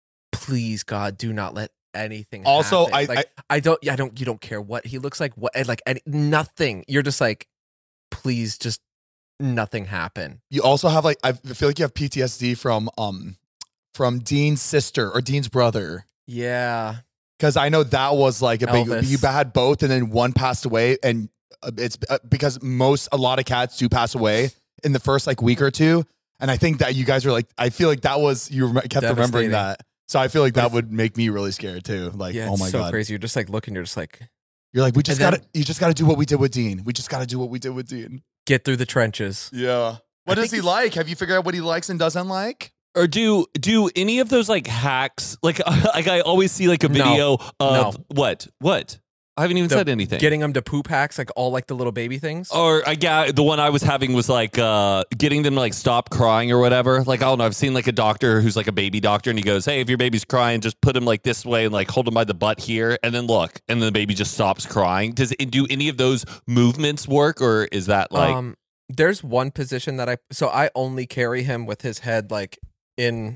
please God, do not let anything Also, happen. I- like I, don't yeah, I don't you don't care what he looks like, what like any, nothing. You're just like, please just nothing happen. You also have like I feel like you have P T S D from um from Dean's sister or Dean's brother. Yeah. Because I know that was like a big. Elvis. You had both, and then one passed away, and uh, it's uh, because most a lot of cats do pass away in the first like week or two, and I think that you guys are like. I feel like that was you rem- kept remembering Devastating. that, so I feel like But that if- would make me really scared too. Like, Yeah, oh it's my so god, crazy. You're just like looking, you're just like you're like we just And gotta. then- You just gotta do what we did with Dean. We just gotta do what we did with Dean. get through the trenches. Yeah. What I does think he he's- like? Have you figured out what he likes and doesn't like? Or do do any of those like hacks? Like like I always see like a No. video of No. what what I haven't even The- said anything. Getting them to poop hacks, like all like the little baby things. Or I got the one I was having was like uh, getting them to like stop crying or whatever. Like I don't know. I've seen like a doctor who's like a baby doctor, and he goes, "Hey, if your baby's crying, just put him like this way and like hold him by the butt here, and then look, and then the baby just stops crying." Does it do any of those movements work, or is that like um, there's one position that I so I only carry him with his head like in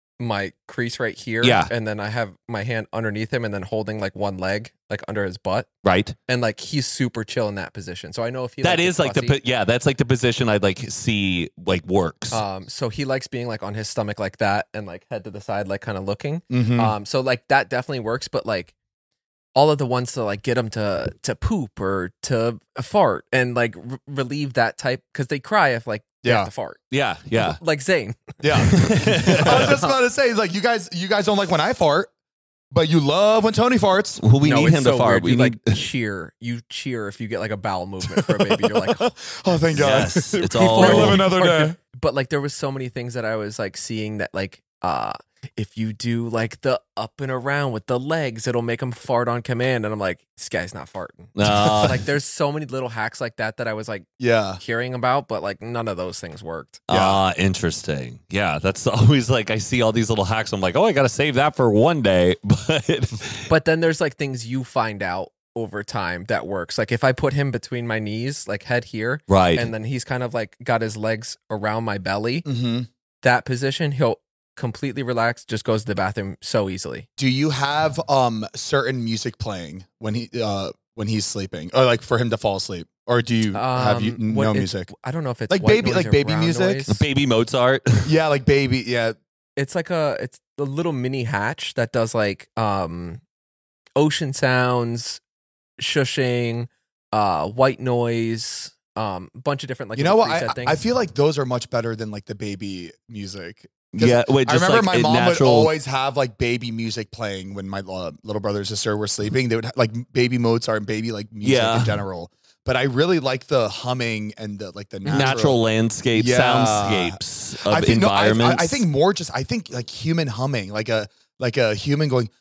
my crease right here. Yeah. And then I have my hand underneath him and then holding like one leg like under his butt. right? And like he's super chill in that position. So I know if he That like, is gets like the fussy, po- yeah, that's like the position I'd like see like works. um so he likes being like on his stomach like that and like head to the side like kind of looking. Mm-hmm. Um so like that definitely works, but like all of the ones to like get them to to poop or to fart and like re- relieve that type because they cry if like they Yeah. have to fart. yeah, yeah. Like Zane. Yeah. I was just about to say, like, you guys, you guys don't like when I fart, but you love when Tony farts. Well, we No, need it's him so to fart. weird. We You need like cheer. You cheer if you get like a bowel movement for a baby. You're like, oh, thank God. Yes, it's He all We farted. live another day. But like there was so many things that I was like seeing that like uh if you do like the up and around with the legs, it'll make them fart on command. And I'm like, this guy's not farting. Uh, Like there's so many little hacks like that that I was like Yeah. hearing about, but like none of those things worked. Ah, interesting. Yeah, that's always like I see all these little hacks. I'm like, oh, I got to save that for one day. But But then there's like things you find out over time that works. Like if I put him between my knees, like head here, right, and then he's kind of like got his legs around my belly, Mm-hmm. that position, he'll completely relax, just goes to the bathroom so easily. Do you have um certain music playing when he uh when he's sleeping, or like for him to fall asleep, or do you have you Um, what no it's- music? I don't know if it's Like white baby- noise like or baby brown music? noise. baby Mozart. Yeah, like baby. Yeah. It's like a it's a little mini hatch that does like um ocean sounds, shushing, uh white noise, um a bunch of different like You know little what? preset I, things. I feel like those are much better than like the baby music. 'Cause Yeah, wait, I just remember like my a mom natural- would always have like baby music playing when my uh, little brother and sister were sleeping. They would have, like baby Mozart and baby like music Yeah. in general. But I really like the humming and the like the natural, natural landscape, Yeah. soundscapes of I think, no, I- environments. I, I think more just I think like human humming, like a like a human going.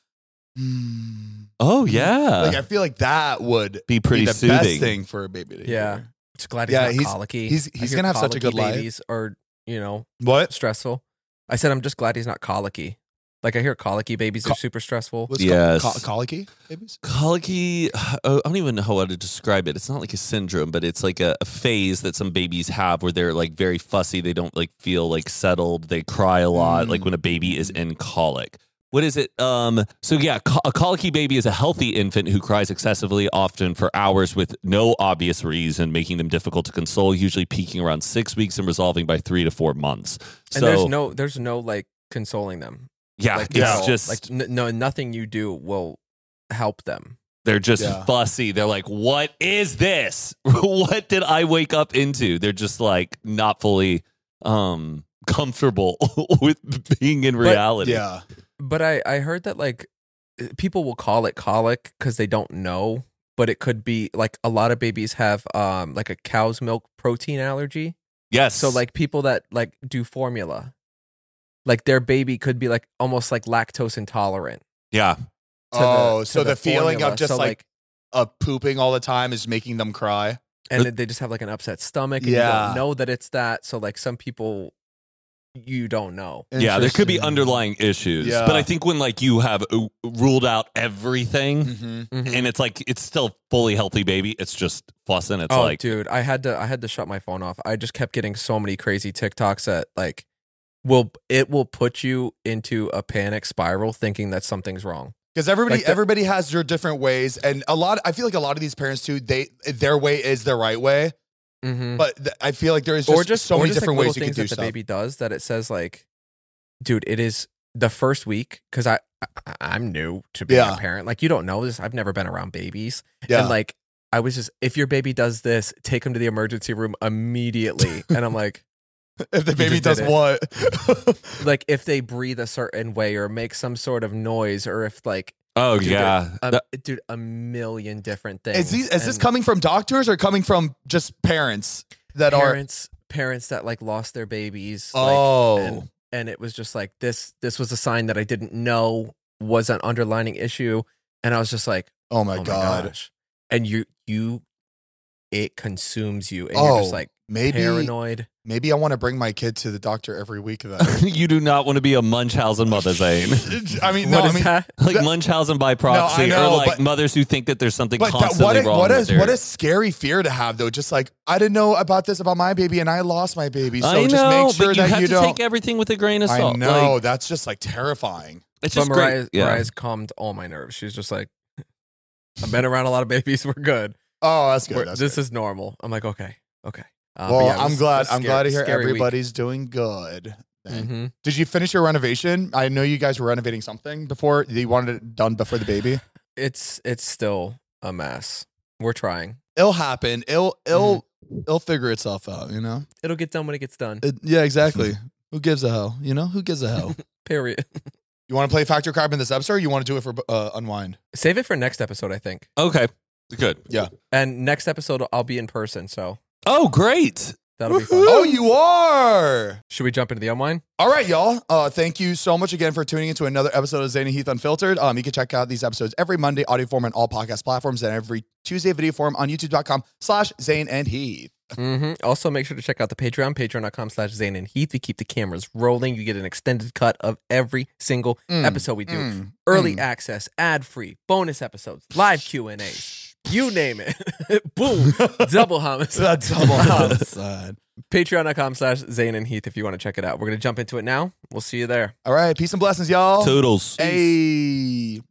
Hmm. Oh yeah, Like I feel like that would be pretty be the soothing. best thing for a baby to Yeah. hear. Just glad he's Yeah, not he's- colicky. he's- I he's hear gonna have such a colicky good life. babies are, you know, What? stressful. I said I'm just glad he's not colicky. Like I hear colicky babies Co- are super stressful. What's Yes. col- colicky babies? Colicky, oh, I don't even know how to describe it. It's not like a syndrome, but it's like a, a phase that some babies have where they're like very fussy. They don't like feel like settled. They cry a lot, Mm. like when a baby is in colic. What is it? Um, so yeah, co- a colicky baby is a healthy infant who cries excessively, often for hours with no obvious reason, making them difficult to console, usually peaking around six weeks and resolving by three to four months. And so there's no there's no like consoling them. yeah, Like, it's at all. just like n- no nothing you do will help them. they're just Yeah. fussy. They're like, what is this? What did I wake up into? They're just like not fully um comfortable with being in reality. Yeah. But I I heard that like people will call it colic because they don't know, but it could be like a lot of babies have um like a cow's milk protein allergy. Yes. So like people that like do formula, like their baby could be like almost like lactose intolerant. yeah. to the- Oh, to so the, feeling formula. of just So, like, of pooping all the time is making them cry. And they just have like an upset stomach, and Yeah. you don't know that it's that. So like some people, you don't know. Yeah, there could be Interesting. underlying issues. Yeah. But I think when like you have uh, ruled out everything Mhm. Mhm. and it's like it's still fully healthy baby, it's just fussing. It's oh, like dude, I had to I had to shut my phone off. I just kept getting so many crazy TikToks that like will it will put you into a panic spiral thinking that something's wrong. Because everybody, Like the- everybody has their different ways, and a lot. I feel like a lot of these parents too. They their way is the right way, Mm-hmm. but th- I feel like there is just, Or just so or many just, different like, ways you little can do things that stuff. the baby does that it says like, dude, it is the first week because I, I I'm new to being Yeah. a parent. Like you don't know this. I've never been around babies, Yeah. and like I was just if your baby does this, take him to the emergency room immediately. And I'm like. If the You baby just does did it. what? Like if they breathe a certain way or make some sort of noise or if like oh dude, yeah. a, That- dude a million different things. is these, is this And coming from doctors or coming from just parents that parents parents that like lost their babies? are? like, Oh, and, and it was just like this this was a sign that I didn't know was an underlining issue, and I was just like, oh my oh god. my gosh. And you you it consumes you, and Oh, you're just like maybe paranoid. maybe I want to bring my kid to the doctor every week. Then you do not want to be a Munchausen mother, Zane. I mean, no, What I is mean, that? Like That- Munchausen by proxy, know, or like but- mothers who think that there's something But that, constantly what, a, wrong what, with is, their- what a scary fear to have, though. Just like, I didn't know about this about my baby and I lost my baby. So I know, just make sure but you that have you to don't. take everything with a grain of I salt. know. Like, That's just like terrifying. it's But just Mariah, great. Yeah. Mariah's calmed all my nerves. She's just like, I've been around a lot of babies. We're good. Oh, that's good. We're- That's this good. is normal. I'm like, okay, okay. Uh, but Well, yeah, it I'm was- glad. it was I'm scary- glad to hear scary week. everybody's doing good. then. Mm-hmm. Did you finish your renovation? I know you guys were renovating something before. You wanted it done before the baby. It's it's still a mess. We're trying. It'll happen. It'll it'll Mm-hmm. it'll figure itself out. You know. It'll get done when it gets done. It- yeah, exactly. Who gives a hell? You know, who gives a hell? Period. You want to play Factor Crab in this episode, or you want to do it for uh, Unwind? Save it for next episode, I think. Okay, good. Yeah. And next episode, I'll be in person, so Oh, great. that'll be fun. Oh, you are. Should we jump into the unwind? All right, y'all. Uh, thank you so much again for tuning into another episode of Zane and Heath Unfiltered. Um, you can check out these episodes every Monday, audio form on all podcast platforms, and every Tuesday, video form on youtube.com slash Zane and Heath. Mm-hmm. Also, make sure to check out the Patreon, patreon.com slash Zane and Heath. We keep the cameras rolling. You get an extended cut of every single Mm, episode we do. mm, Early mm. access, ad-free, bonus episodes, live Q and A's. You name it. Boom. Double homicide. Double homicide. Patreon.com slash Zane and Heath if you want to check it out. We're going to jump into it now. We'll see you there. All right. Peace and blessings, y'all. Toodles. Hey.